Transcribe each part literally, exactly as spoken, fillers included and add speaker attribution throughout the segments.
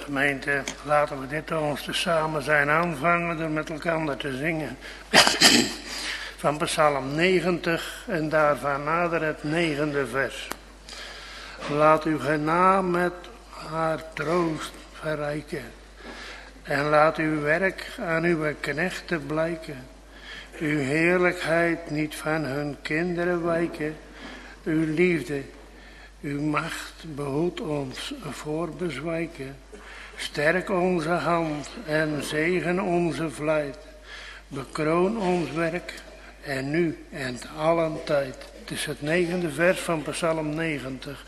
Speaker 1: Gemeente, laten we dit ons te samen zijn aanvangen door met elkaar te zingen. Van Psalm negentig en daarvan nader het negende vers. Laat uw genaam met haar troost verrijken. En laat uw werk aan uw knechten blijken. Uw heerlijkheid niet van hun kinderen wijken. Uw liefde, uw macht behoedt ons voor bezwijken. Sterk onze hand en zegen onze vlijt. Bekroon ons werk en nu en te allen tijd. Het is het negende vers van Psalm negentig.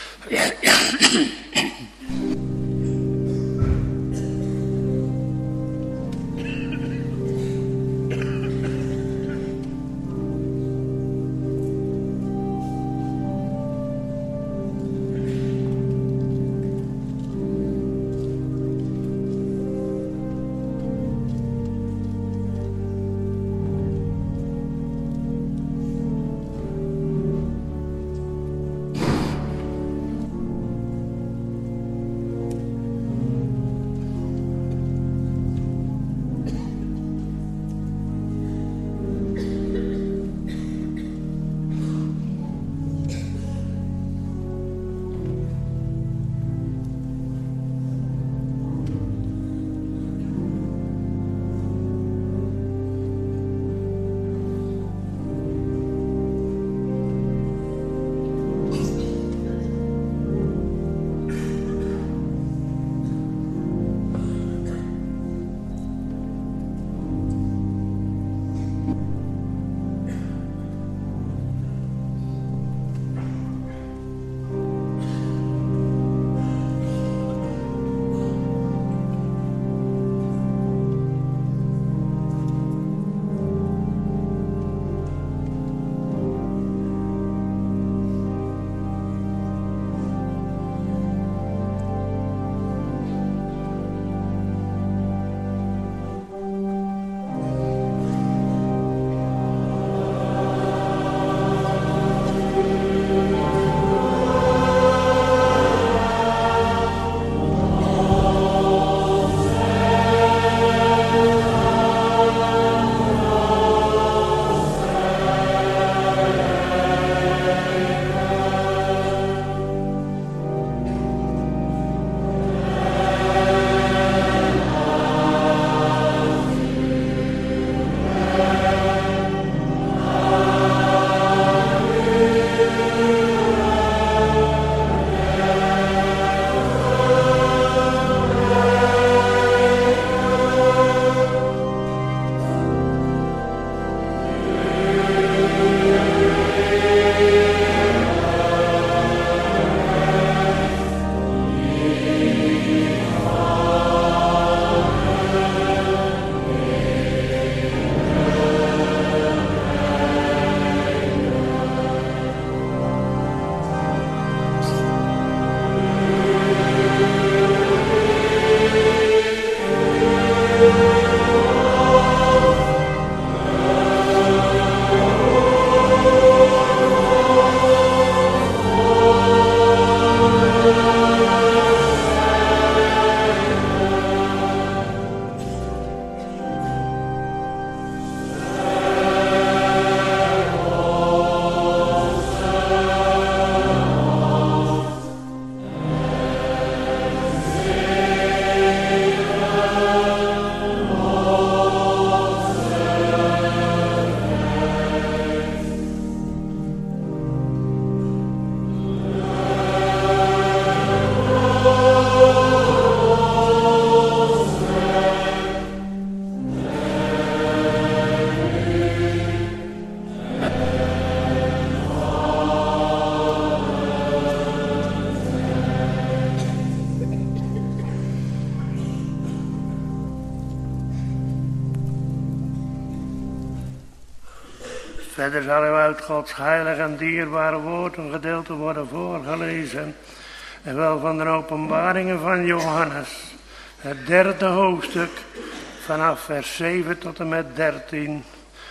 Speaker 1: Verder zal u uit Gods heilig en dierbare woord een gedeelte worden voorgelezen. En wel van de openbaringen van Johannes. Het derde hoofdstuk vanaf vers zeven tot en met dertien.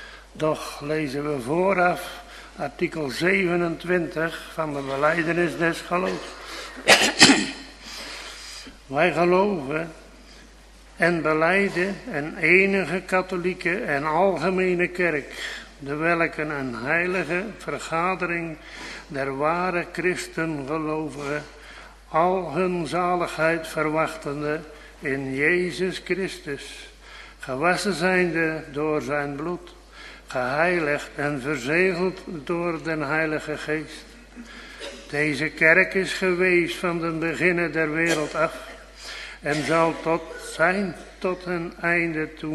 Speaker 1: Doch lezen we vooraf artikel zevenentwintig van de belijdenis des geloofs. Wij geloven en belijden een enige katholieke en algemene kerk, de welke een heilige vergadering der ware christengelovigen, al hun zaligheid verwachtende in Jezus Christus, gewassen zijnde door zijn bloed, geheiligd en verzegeld door den Heilige Geest. Deze kerk is geweest van den beginne der wereld af en zal tot zijn tot een einde toe.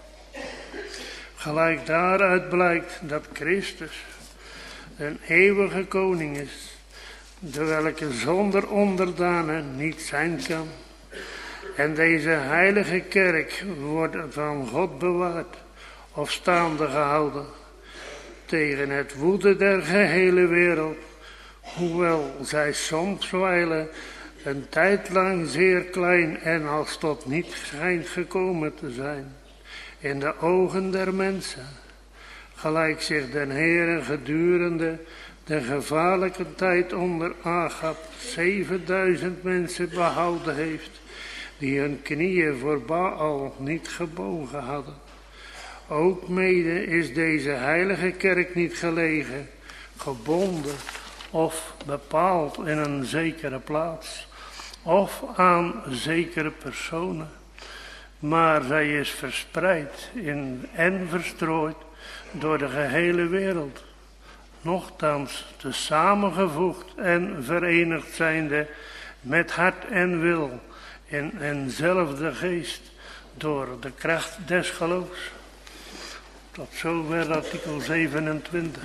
Speaker 1: Gelijk daaruit blijkt dat Christus een eeuwige koning is, de welke zonder onderdanen niet zijn kan. En deze heilige kerk wordt van God bewaard of staande gehouden tegen het woede der gehele wereld, hoewel zij soms wijlen een tijd lang zeer klein en als tot niet schijnt gekomen te zijn in de ogen der mensen, gelijk zich den Heere gedurende de gevaarlijke tijd onder Agab zevenduizend mensen behouden heeft, die hun knieën voor Baal niet gebogen hadden. Ook mede is deze heilige kerk niet gelegen, gebonden of bepaald in een zekere plaats, of aan zekere personen, maar zij is verspreid in en verstrooid door de gehele wereld, nochtans te samengevoegd en verenigd zijnde met hart en wil in eenzelfde geest door de kracht des geloofs. Tot zover artikel zevenentwintig.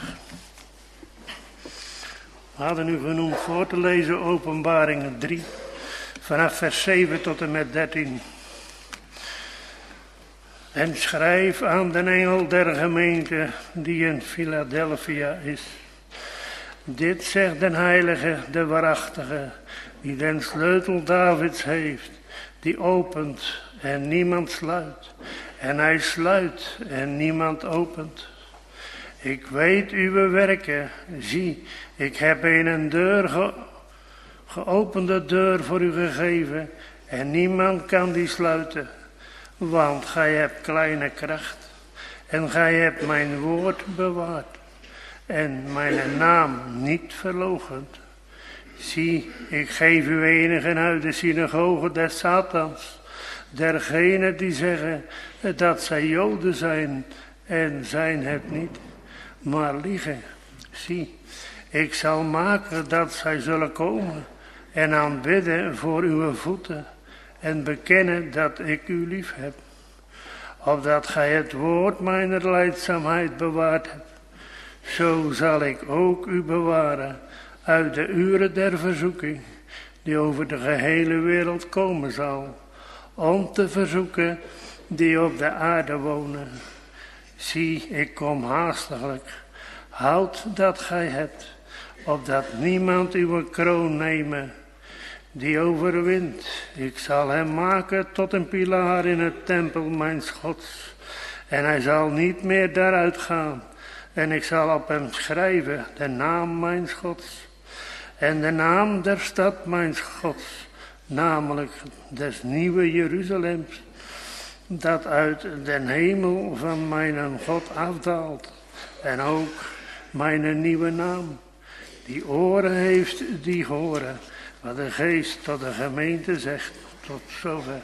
Speaker 1: We hadden u genoemd voor te lezen Openbaringen drie, vanaf vers zeven tot en met dertien. En schrijf aan de engel der gemeente die in Philadelphia is. Dit zegt den heilige, de waarachtige, die den sleutel Davids heeft, die opent en niemand sluit. En hij sluit en niemand opent. Ik weet uw werken, zie, ik heb een deur, ge, geopende deur voor u gegeven en niemand kan die sluiten. Want gij hebt kleine kracht en gij hebt mijn woord bewaard en mijn naam niet verloochend. Zie, ik geef u enigen uit de synagoge des Satans, dergenen die zeggen dat zij Joden zijn en zijn het niet, maar liegen. Zie, ik zal maken dat zij zullen komen en aanbidden voor uw voeten en bekennen dat ik u lief heb, opdat gij het woord mijner lijdzaamheid bewaard hebt. Zo zal ik ook u bewaren uit de uren der verzoeking, die over de gehele wereld komen zal, om te verzoeken die op de aarde wonen. Zie, ik kom haastiglijk, houd dat gij hebt, opdat niemand uw kroon nemen. Die overwint, ik zal hem maken tot een pilaar in het tempel mijns Gods. En hij zal niet meer daaruit gaan. En ik zal op hem schrijven de naam mijns Gods. En de naam der stad mijns Gods, namelijk des nieuwe Jeruzalems, dat uit den hemel van mijn God afdaalt. En ook mijn nieuwe naam, die oren heeft, die horen wat de geest tot de gemeente zegt. Tot zover.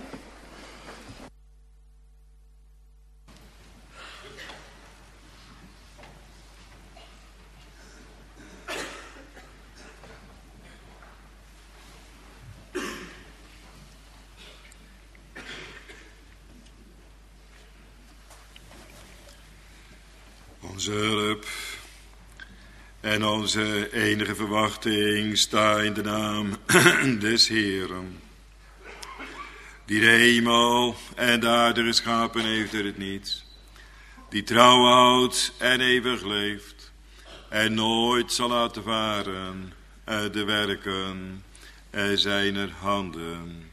Speaker 2: Onze hulp en onze enige verwachting sta in de naam des Heeren, die de hemel en de aarde geschapen heeft uit het niets, die trouw houdt en eeuwig leeft en nooit zal laten varen uit de werken zijner handen.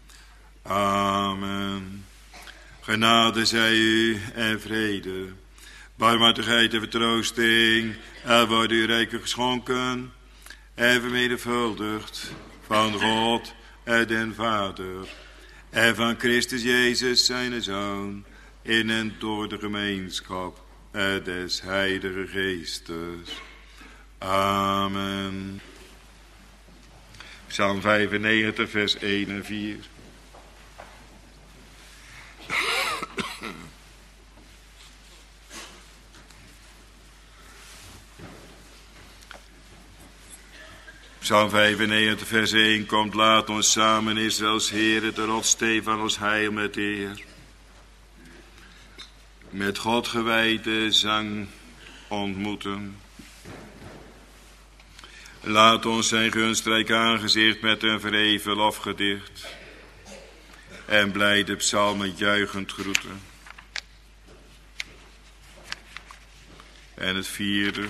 Speaker 2: Amen. Genade zij u en vrede, barmhartigheid en vertroosting, er worden u rijkelijk geschonken en vermenigvuldigd van God, en den Vader en van Christus Jezus zijn Zoon, in en door de gemeenschap en des Heilige Geestes. Amen. Psalm vijfennegentig, vers één en vier. Psalm vijfennegentig, vers één. Komt, laat ons samen Israëls Heere, de rotssteen van ons heil met eer. Met God gewijde zang ontmoeten. Laat ons zijn gunstrijk aangezicht met een verheven lofgedicht. En blijde psalmen juichend groeten. En het vierde.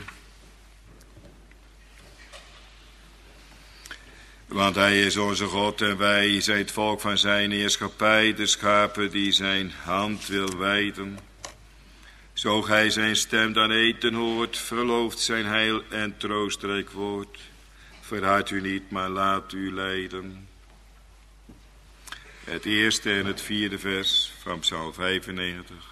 Speaker 2: Want hij is onze God en wij zijn het volk van zijn heerschappij, de schapen die zijn hand wil wijden. Zo gij zijn stem dan eten hoort, verlooft zijn heil en troostrijk woord. Verhard u niet, maar laat u leiden. Het eerste en het vierde vers van Psalm vijfennegentig.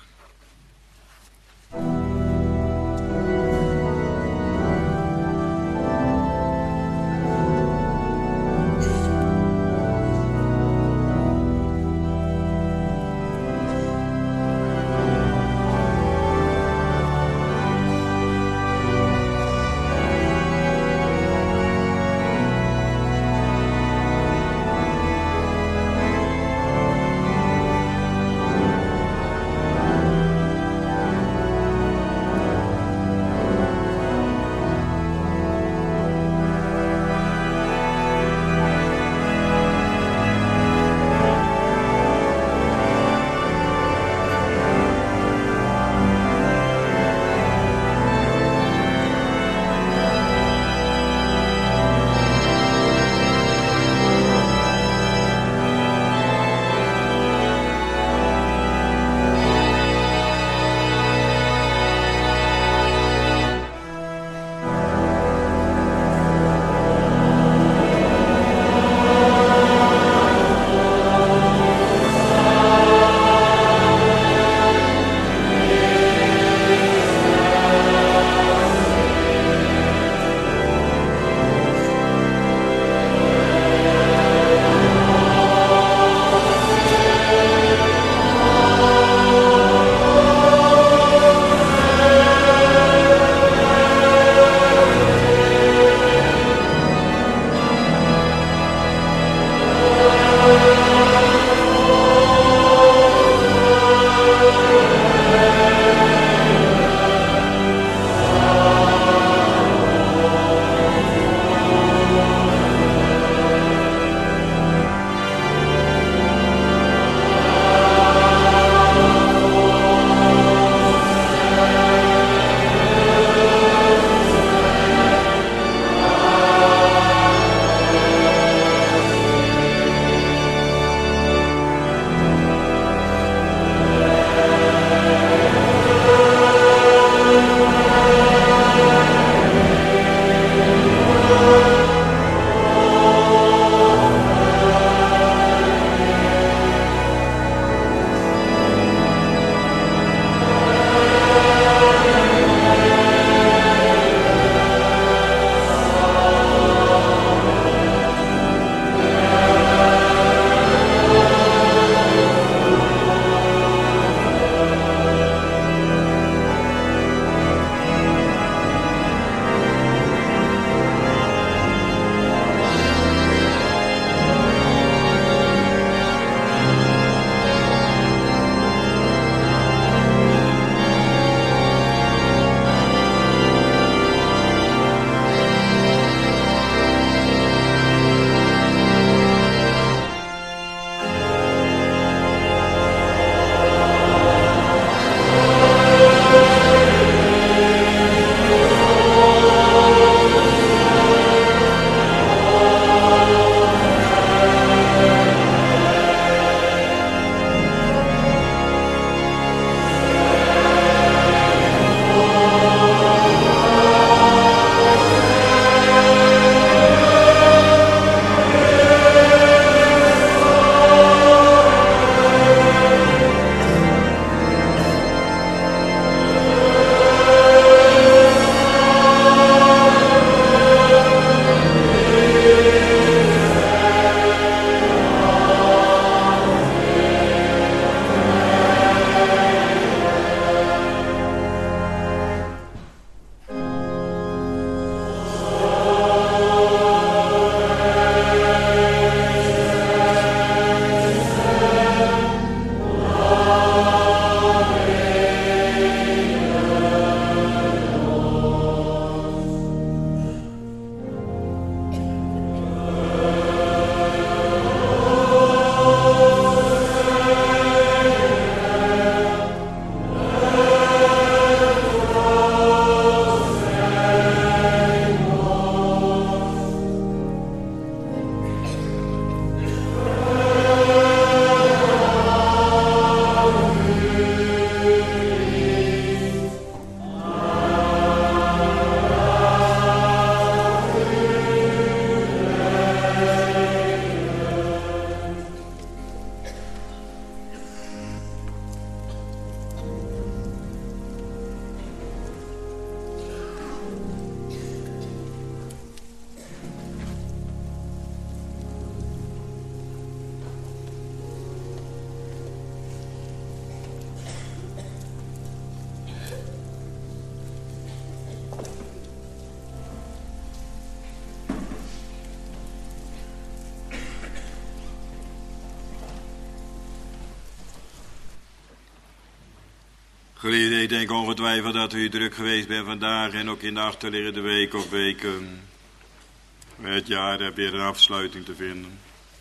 Speaker 2: Geliefde, ik denk ongetwijfeld dat u druk geweest bent vandaag en ook in de achterliggende week of weken. Het jaar heb weer een afsluiting te vinden.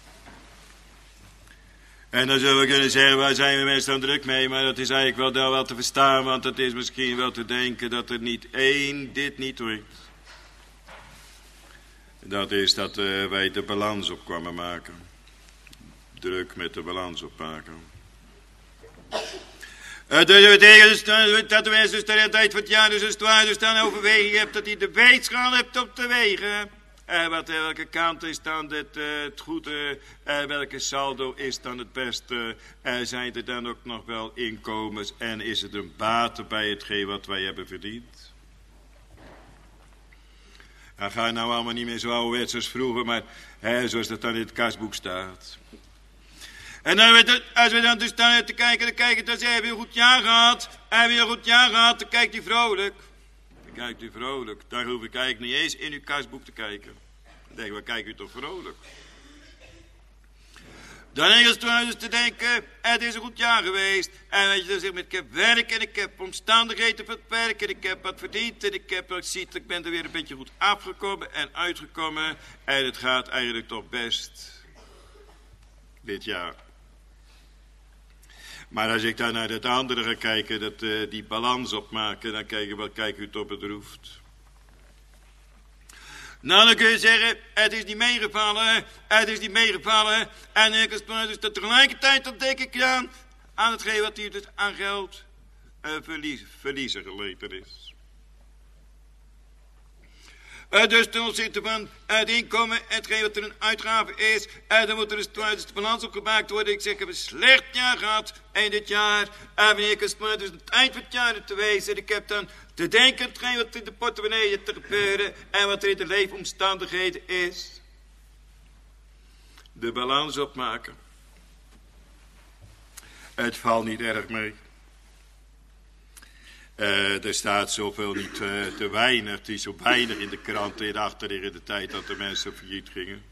Speaker 2: En dan zullen we kunnen zeggen, waar zijn we meestal druk mee? Maar dat is eigenlijk wel, wel te verstaan, want het is misschien wel te denken dat er niet één dit niet lukt. Dat is dat uh, wij de balans op kwamen maken. Druk met de balans opmaken. Uh, dus dat betekent dat de mensen dus de tijd van het jaar dus waar dus dan overweging hebt dat hij de weegschaal hebt op te wegen. Uh, wat, uh, welke kant is dan het, uh, het goede, uh, welke saldo is dan het beste, uh, zijn er dan ook nog wel inkomens en is het een bate bij hetgeen wat wij hebben verdiend? Dan ga je nou allemaal niet meer zo ouderwets als vroeger, maar uh, zoals dat dan in het kasboek staat. En dan, als we dan dus staan te kijken, dan kijken, dan zeggen we een goed jaar gehad, heb je een goed jaar gehad, dan kijkt hij vrolijk. Dan kijkt u vrolijk. Daar hoef ik eigenlijk niet eens in uw kasboek te kijken. Dan denk ik, wat kijkt u toch vrolijk? Dan is het dus te denken, het is een goed jaar geweest. En weet je, dan zeg ik, ik heb werk en ik heb omstandigheden voor het werk. En ik heb wat verdiend. En ik heb wat ziet, ik ben er weer een beetje goed afgekomen en uitgekomen. En het gaat eigenlijk toch best. Dit jaar. Maar als ik dan naar het andere ga kijken, dat, uh, die balans opmaken, dan kijk je, wat kijkt u toch bedroefd. Nou, dan kun je zeggen, het is niet meegevallen, het is niet meegevallen. En ik dus tegelijkertijd, dat denk ik dan, aan hetgeen wat hier dus aan geld uh, verlies, verliezen geleden is. Uh, dus ten opzichte van het inkomen, hetgeen wat er een uitgave is, uh, dan moet er dus, dus de balans opgemaakt worden. Ik zeg, ik heb een slecht jaar gehad in dit jaar. En uh, wanneer ik dus het eind van het jaar te wezen, ik heb dan te denken hetgeen wat in de portemonnee te gebeuren en wat er in de leefomstandigheden is. De balans opmaken. Het valt niet erg mee. Uh, er staat zoveel niet uh, te weinig. Het is zo weinig in de kranten in de achterliggende tijd dat de mensen failliet gingen.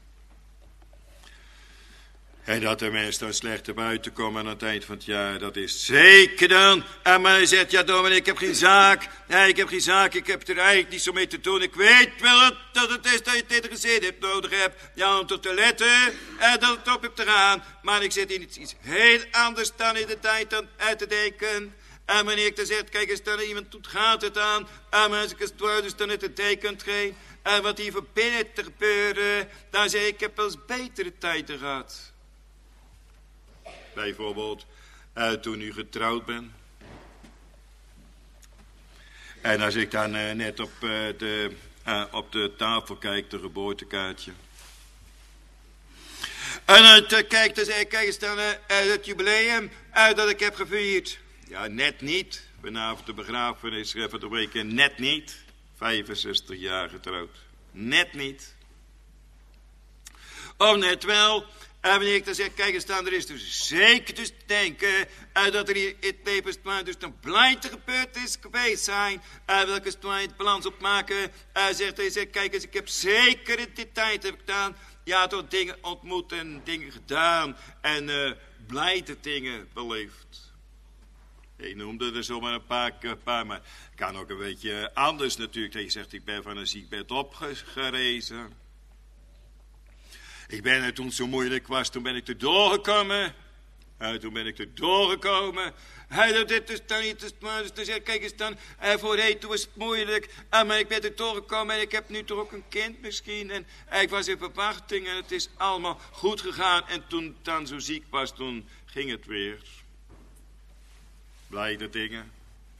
Speaker 2: En dat de mensen dan slecht te buiten komen aan het eind van het jaar. Dat is zeker dan. En maar hij zegt, ja dominee, ik heb geen zaak. Nee, ik heb geen zaak. Ik heb er eigenlijk niet zo mee te doen. Ik weet wel dat het is dat je dit gezin hebt nodig hebt. Ja, om tot te letten. En dat het op hebt te gaan. Maar ik zit in iets, iets heel anders dan in de tijd dan uit te denken. En wanneer ik dan zeg, kijk eens, dan iemand doet, gaat het aan. En als ik het dwars, dus dan het betekent geen. En wat hier van binnen te gebeuren, dan zeg ik, ik heb wel eens betere tijden gehad. Bijvoorbeeld, uh, toen u getrouwd bent. En als ik dan uh, net op, uh, de, uh, op de tafel kijk, de geboortekaartje. En dan uh, kijk, dan zeg ik, kijk eens dan uh, het jubileum uh, dat ik heb gevierd. Ja, net niet. Vanavond de begrafenis van de week, net niet. vijfenzestig jaar getrouwd. Net niet. Of net wel. En wanneer ik dan zeg, kijk eens dan, er is dus zeker dus te denken uh, dat er hier in het leven dus een blijte gebeurd is geweest zijn. Uh, welke stwijt het balans opmaken. Uh, zegt hij, zegt, kijk eens, ik heb zeker in die tijd heb ik gedaan. Ja, toch dingen ontmoet en dingen gedaan. En uh, blijte dingen beleefd. Ik noemde er zomaar een paar, een paar, maar het kan ook een beetje anders natuurlijk. Dat je zegt, ik ben van een ziekbed opgerezen. Ik ben er toen het zo moeilijk was, toen ben ik er doorgekomen. Uh, toen ben ik er doorgekomen. Hij uh, dit is dan niet, dus, dus, dus, kijk eens dan, uh, voorheen toen was het moeilijk. Uh, maar ik ben er doorgekomen en ik heb nu toch ook een kind misschien. En uh, ik was in verwachting en het is allemaal goed gegaan. En toen ik dan zo ziek was, toen ging het weer. Blijde dingen.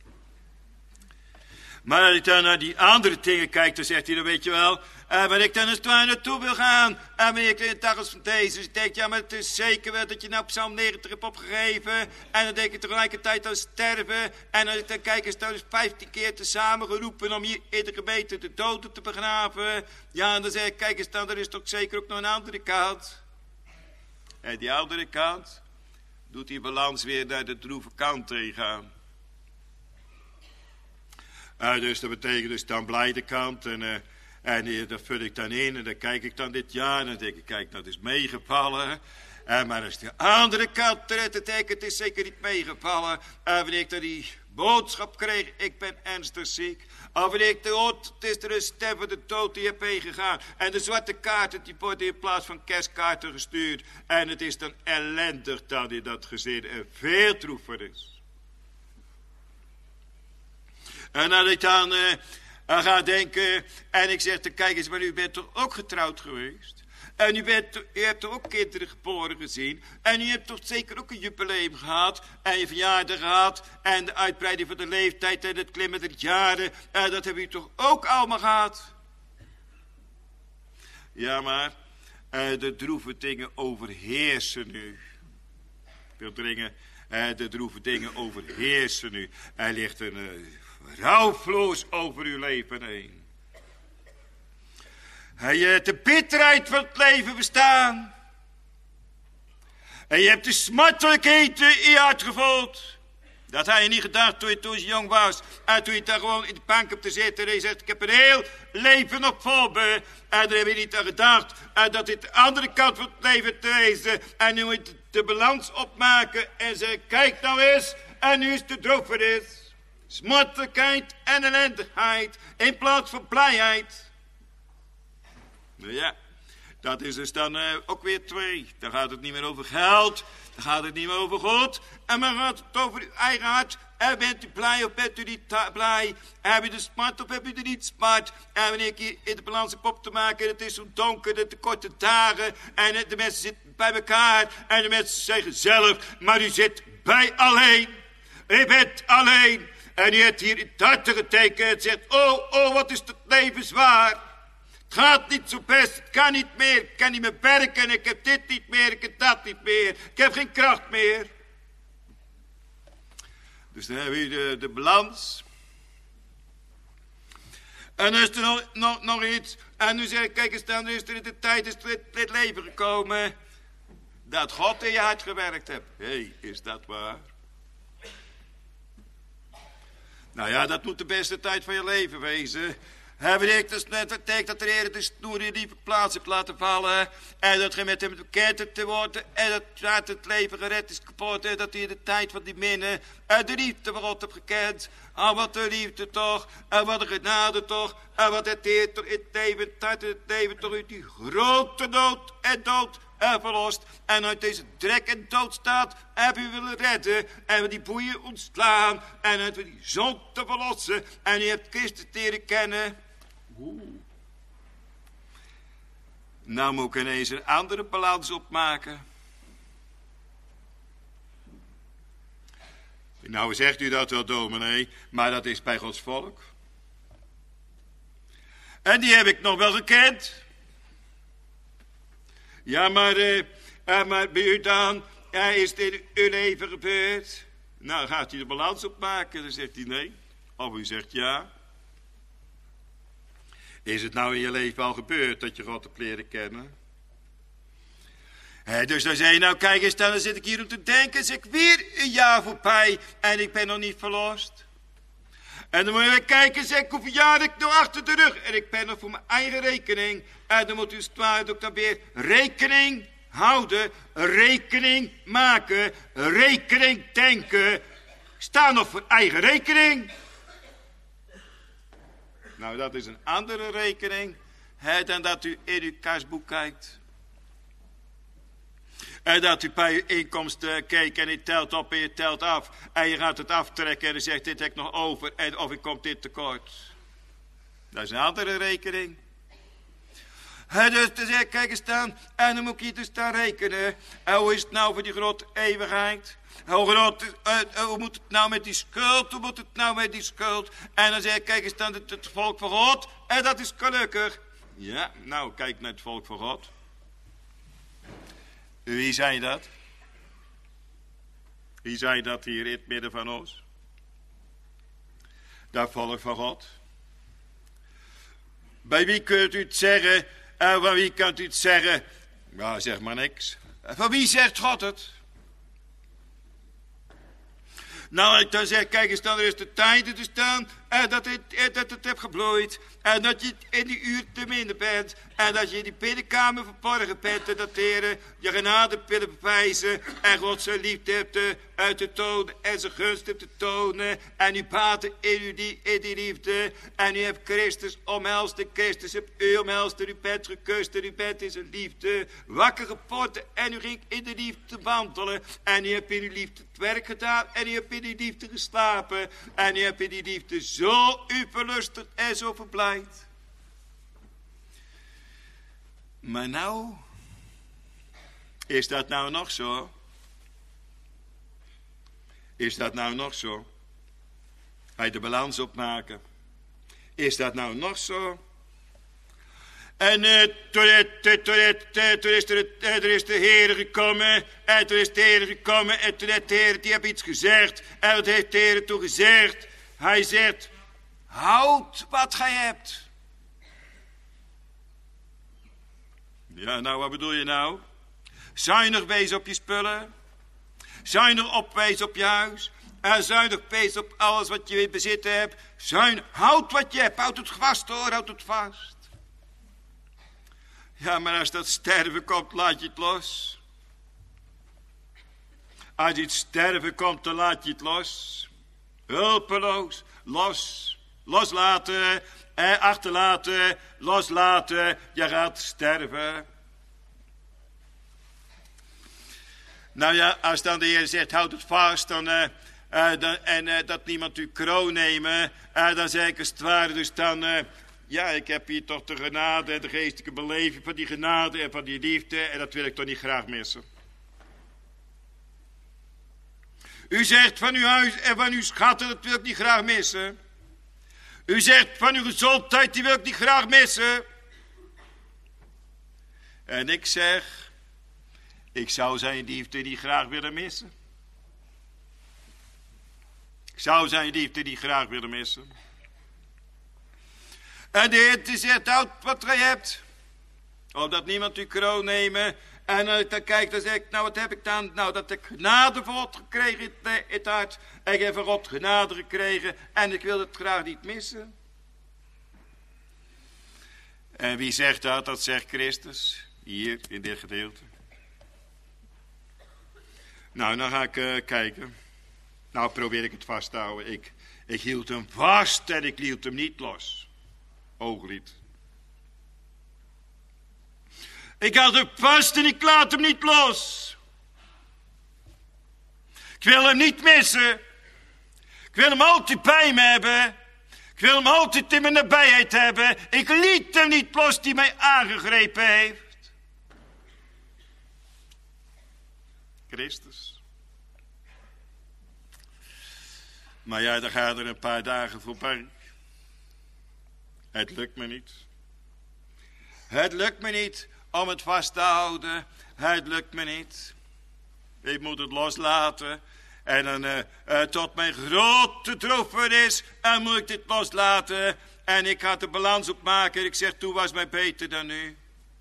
Speaker 2: Maar als ik dan naar die andere dingen kijk, dan zegt hij, dan weet je wel, uh, waar ik dan eens waar naartoe wil gaan. En wanneer ik in de dag als van deze, dus ik denk, ja, maar het is zeker wel dat je nou Psalm negentig hebt opgegeven. En dan denk ik tegelijkertijd aan sterven. En als ik dan kijk, is dan dus vijftien keer tezamen geroepen om hier in de gemeente de doden te begraven. Ja, en dan zeg ik, kijk eens dan, er is toch zeker ook nog een andere kant. En die andere kant doet die balans weer naar de droeve kant heen gaan. Uh, dus dat betekent dus dan blijde kant. En uh, En uh, dat vul ik dan in en dan kijk ik dan dit jaar en dan denk ik, kijk, dat is meegevallen. Uh, maar als de andere kant eruit te kijken, het is zeker niet meegevallen. En uh, wanneer ik dan die boodschap kreeg, ik ben ernstig ziek. Of wanneer ik de hoort, het is er een stem van de dood die heb heen gegaan. En de zwarte kaarten, die worden in plaats van kerstkaarten gestuurd. En het is dan ellendig dan in dat gezin en veel troever is. En dat ik dan uh, ga denken, en ik zeg dan, kijk eens, maar u bent toch ook getrouwd geweest? En u, bent, u hebt toch ook kinderen geboren gezien. En u hebt toch zeker ook een jubileum gehad. En je verjaardag gehad. En de uitbreiding van de leeftijd en het klimmen der jaren. En dat hebben u toch ook allemaal gehad. Ja, maar uh, de droeve dingen overheersen nu. Ik wil dringen, uh, de droeve dingen overheersen nu. Er ligt een uh, rouwvloers over uw leven heen. En je hebt de bitterheid van het leven bestaan. En je hebt de smartelijkheden in je hart gevoeld. Dat had je niet gedacht toen je, toen je jong was. En toen je daar gewoon in de bank hebt te zitten. En je zegt, ik heb een heel leven nog voor me. En daar heb je niet aan gedacht. En dat dit de andere kant van het leven te wezen. En nu moet je de balans opmaken. En zeggen, kijk nou eens. En nu is de droefenis. Smartelijkheid en ellendigheid. In plaats van blijheid. Nou ja, dat is dus dan uh, ook weer twee. Dan gaat het niet meer over geld. Dan gaat het niet meer over God. En dan gaat het over uw eigen hart. En bent u blij of bent u niet blij? Heb je de smart of heb je er niet smart? En wanneer je in de balans hebt op te maken. Het is zo donker, de korte dagen. En de mensen zitten bij elkaar. En de mensen zijn gezellig. Maar u zit bij alleen. U bent alleen. En u hebt hier in het hart getekend. En zegt, oh, oh, wat is het leven zwaar. Het gaat niet zo best, het kan niet meer, ik kan niet meer werken, ik heb dit niet meer, ik heb dat niet meer, ik heb geen kracht meer. Dus dan hebben we de, de balans. En dan is er nog, nog, nog iets, en nu zeg ik, kijk eens dan, is er in de tijd is er het leven gekomen, dat God in je hart gewerkt hebt. Hé, hey, is dat waar? Nou ja, dat moet de beste tijd van je leven wezen. Hebben ik dus net betekent dat de Heer de snoer in die plaats heeft laten vallen. En dat je met hem bekend hebt te worden. En dat het leven gered is kapot. En dat hij in de tijd van die minnen. En de liefde van God hebt gekend. En wat de liefde toch. En wat de genade toch. En wat het Heer toch in het leven. Dat het leven toch uit die grote dood en dood. En verlost. En uit deze drek en doodstaat heb u willen redden. En we die boeien ontslaan. En uit die zon te verlossen. En u hebt Christus leren kennen. Oeh. Nou moet ik ineens een andere balans opmaken. Nou zegt u dat wel, dominee, maar dat is bij Gods volk. En die heb ik nog wel gekend. Ja, maar, uh, uh, maar bij u dan, uh, is dit in uw leven gebeurd? Nou, gaat u de balans opmaken? Dan zegt hij nee. Of u zegt ja. Is het nou in je leven al gebeurd dat je God hebt leren kennen? He, dus dan zei je, nou kijk eens, dan zit ik hier om te denken, zeg ik weer een jaar voorbij en ik ben nog niet verlost. En dan moet je weer kijken, zeg ik, hoeveel jaar ik nog achter de rug en ik ben nog voor mijn eigen rekening. En dan moet u ook dan weer rekening houden, rekening maken, rekening denken. Ik sta nog voor eigen rekening. Nou, dat is een andere rekening hè, dan dat u in uw kasboek kijkt. En dat u bij uw inkomsten kijkt en je telt op en je telt af. En je gaat het aftrekken en je zegt, dit heb ik nog over. En of ik kom dit tekort. Dat is een andere rekening. En dus dan zeg ik, kijk eens dan. En dan moet ik hier dus dan rekenen. En hoe is het nou voor die grote eeuwigheid? Hoe, groot, uh, uh, hoe moet het nou met die schuld? Hoe moet het nou met die schuld? En dan zeg ik, kijk eens dan, het, het volk van God. En dat is gelukkig. Ja, nou, kijk naar het volk van God. Wie zei dat? Wie zei dat hier in het midden van ons? Dat volk van God. Bij wie kunt u het zeggen? En van wie kunt u het zeggen? Nou, zeg maar niks. Van wie zegt God het? Nou, ik dan zeg, kijk eens, dan er is de tijd te staan. En dat het, en dat het hebt gebloeid. En dat je in die uur te minder bent. En dat je in die binnenkamer verborgen bent. En dat de Heer je genade willen bewijzen. En God zijn liefde hebt te, uit te tonen. En zijn gunst hebt te tonen. En u baten in, u die, in die liefde. En u hebt Christus omhelst. En Christus hebt u omhelst. En u bent gekust. En u bent in zijn liefde wakker geport. En u ging in de liefde wandelen. En u hebt in uw liefde het werk gedaan. En u hebt in die liefde geslapen. En u hebt in die liefde zo u verlustigd en zo verblijd. Maar nou, is dat nou nog zo? Is dat nou nog zo? Ga je de balans opmaken? Is dat nou nog zo? En uh, toen, toen, toen, toen is er, er is de Heer gekomen. En toen is de Heer gekomen. En toen heeft de Heer, die heeft iets gezegd. En wat heeft de Heer toen gezegd? Hij zegt, houd wat gij hebt. Ja, nou, wat bedoel je nou? Zuinig wees op je spullen. Zuinig opwees op je huis. En zuinig wees op alles wat je in bezit hebt. Zuinig, houd wat je hebt. Houd het vast hoor, houd het vast. Ja, maar als dat sterven komt, laat je het los. Als het sterven komt, dan laat je het los. Hulpeloos, los, loslaten, eh, achterlaten, loslaten, je gaat sterven. Nou ja, als dan de Heer zegt, houd het vast, dan, uh, uh, dan, en uh, dat niemand uw kroon nemen, uh, dan zeg ik als het ware, dus dan, uh, ja, ik heb hier toch de genade en de geestelijke beleving van die genade en van die liefde, en dat wil ik toch niet graag missen. U zegt van uw huis en van uw schatten, dat wil ik niet graag missen. U zegt van uw gezondheid, die wil ik niet graag missen. En ik zeg, ik zou zijn liefde niet graag willen missen. Ik zou zijn liefde niet graag willen missen. En de Heer zegt, houd wat gij hebt. Opdat niemand uw kroon nemen. En als ik dan kijk, dan zeg ik, nou wat heb ik dan? Nou, dat ik genade van God gekregen in het, in het hart. Ik heb van God genade gekregen en ik wil het graag niet missen. En wie zegt dat? Dat zegt Christus. Hier, in dit gedeelte. Nou, dan ga ik uh, kijken. Nou, probeer ik het vast te houden. Ik, ik hield hem vast en ik liet hem niet los. Ooglied. Ik had hem vast en ik laat hem niet los. Ik wil hem niet missen. Ik wil hem altijd bij me hebben. Ik wil hem altijd in mijn nabijheid hebben. Ik liet hem niet los die mij aangegrepen heeft. Christus. Maar ja, dan gaan er een paar dagen voorbij. Het lukt me niet. Het lukt me niet om het vast te houden. Het lukt me niet. Ik moet het loslaten. En dan uh, uh, tot mijn grote droefenis en moet ik dit loslaten. En ik ga de balans opmaken. En ik zeg, toen was mij beter dan nu.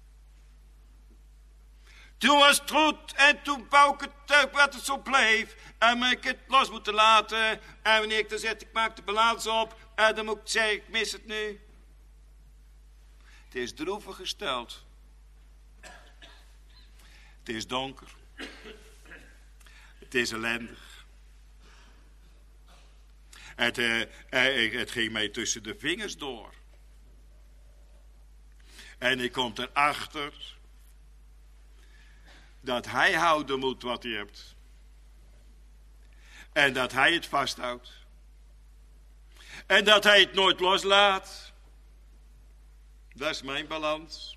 Speaker 2: Toen was het goed en toen wou ik het uh, wat het zo bleef. En moet ik het los moeten laten. En wanneer ik dan zeg, ik maak de balans op. En dan moet ik zeggen, ik mis het nu. Het is droevig gesteld. Het is donker. Het is ellendig. Het, uh, uh, het ging mij tussen de vingers door. En ik kom erachter dat hij houden moet wat hij hebt. En dat hij het vasthoudt. En dat hij het nooit loslaat. Dat is mijn balans.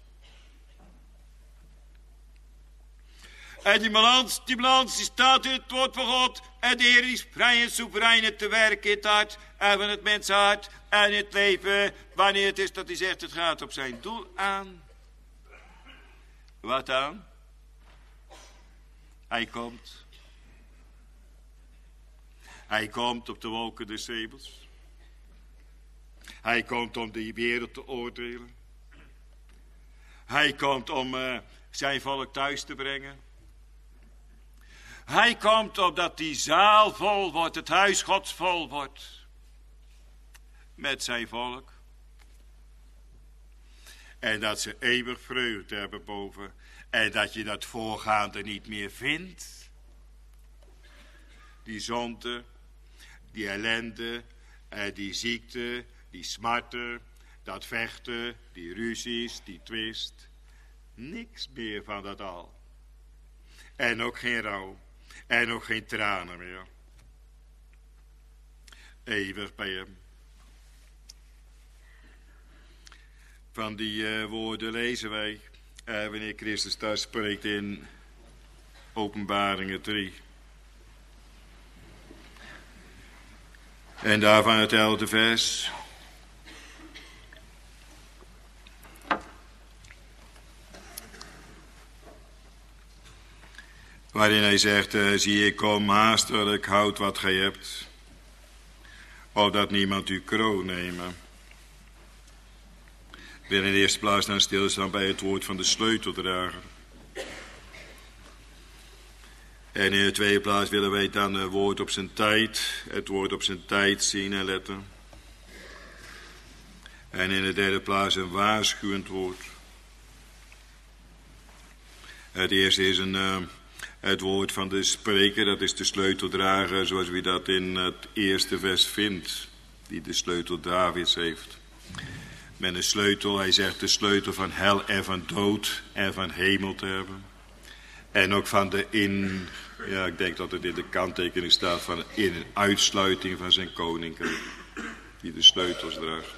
Speaker 2: En die balans, die balans die staat in het woord van God. En de Heer is vrij en soeverein te werken in het hart. En van het mensenhart. En in het leven. Wanneer het is dat hij zegt, het gaat op zijn doel aan. Wat aan? Hij komt. Hij komt op de wolken des hemels. Hij komt om de wereld te oordelen. Hij komt om uh, zijn volk thuis te brengen. Hij komt opdat die zaal vol wordt, het huis Gods vol wordt. met zijn volk. En dat ze eeuwig vreugde hebben boven. En dat je dat voorgaande niet meer vindt. Die zonde, die ellende, die ziekte, die smarten, dat vechten, die ruzies, die twist. Niks meer van dat al. En ook geen rouw. En ook geen tranen meer. Eeuwig bij hem. Van die uh, woorden lezen wij uh, wanneer Christus daar spreekt in Openbaringen drie. En daarvan het elfde vers. Waarin hij zegt, uh, zie ik kom haastelijk, houd wat gij hebt, opdat niemand uw kroon nemen. Ik wil in de eerste plaats dan stilstaan bij het woord van de sleuteldrager. En in de tweede plaats willen wij dan het woord op zijn tijd, het woord op zijn tijd zien en letten. En in de derde plaats een waarschuwend woord. Het eerste is een, uh, het woord van de spreker, dat is de sleuteldrager, zoals u dat in het eerste vers vindt, die de sleutel Davids heeft. Met een sleutel, hij zegt de sleutel van hel en van dood en van hemel te hebben. En ook van de in, ja ik denk dat het in de kanttekening staat, van in- en uitsluiting van zijn koninkrijk. Die de sleutels draagt.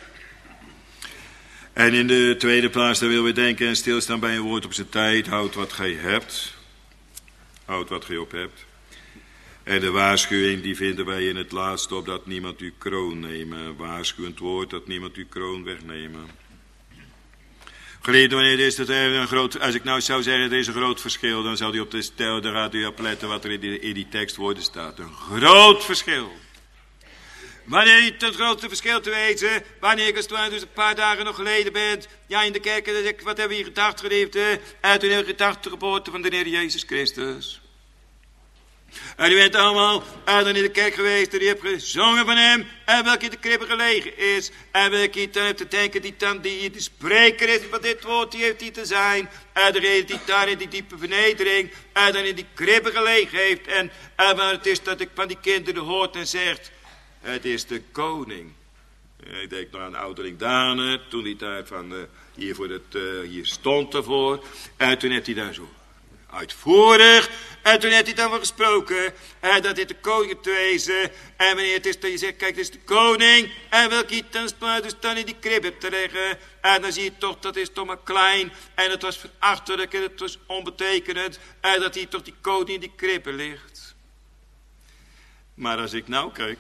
Speaker 2: En in de tweede plaats, daar willen we denken en stilstaan bij een woord op zijn tijd. Houd wat gij hebt. Houd wat gij op hebt. En de waarschuwing die vinden wij in het laatste op dat niemand uw kroon nemen. Waarschuwend woord dat niemand uw kroon wegnemen. Geliefde, wanneer is het een groot, als ik nou zou zeggen er is een groot verschil, dan zou u op de stel, dan gaat u opletten wat er in die, in die tekstwoorden staat. Een groot verschil. Wanneer je het grootste verschil te wezen, wanneer ik als het ware dus een paar dagen nog geleden ben, ja in de kerk, dan zeg ik, wat hebben we hier gedacht geliefde? En toen hebben we gedacht de geboorte van de Heer Jezus Christus. En u bent allemaal uit in de kerk geweest en u hebt gezongen van hem. En welke in de kribbe gelegen is. En welke je dan hebt te denken die dan die de spreker is van dit woord, die heeft die te zijn. En degene die daar in die diepe vernedering en dan in die kribbe gelegen heeft. En, en waar het is dat ik van die kinderen hoort en zegt, het is de koning. Ik denk nog aan ouderling Dane, toen hij daar van uh, hier, voor het, uh, hier stond ervoor. En toen heeft hij daar zo uitvoerig. En toen heeft hij dan van gesproken. En dat dit de koning te wezen. En wanneer het is dat je zegt, kijk, dit is de koning. En welke je dan, dus dan in die krib hebt te leggen. En dan zie je toch, dat is toch maar klein. En het was verachtelijk en het was onbetekenend. En dat hier toch die koning in die kribbe ligt. Maar als ik nou kijk,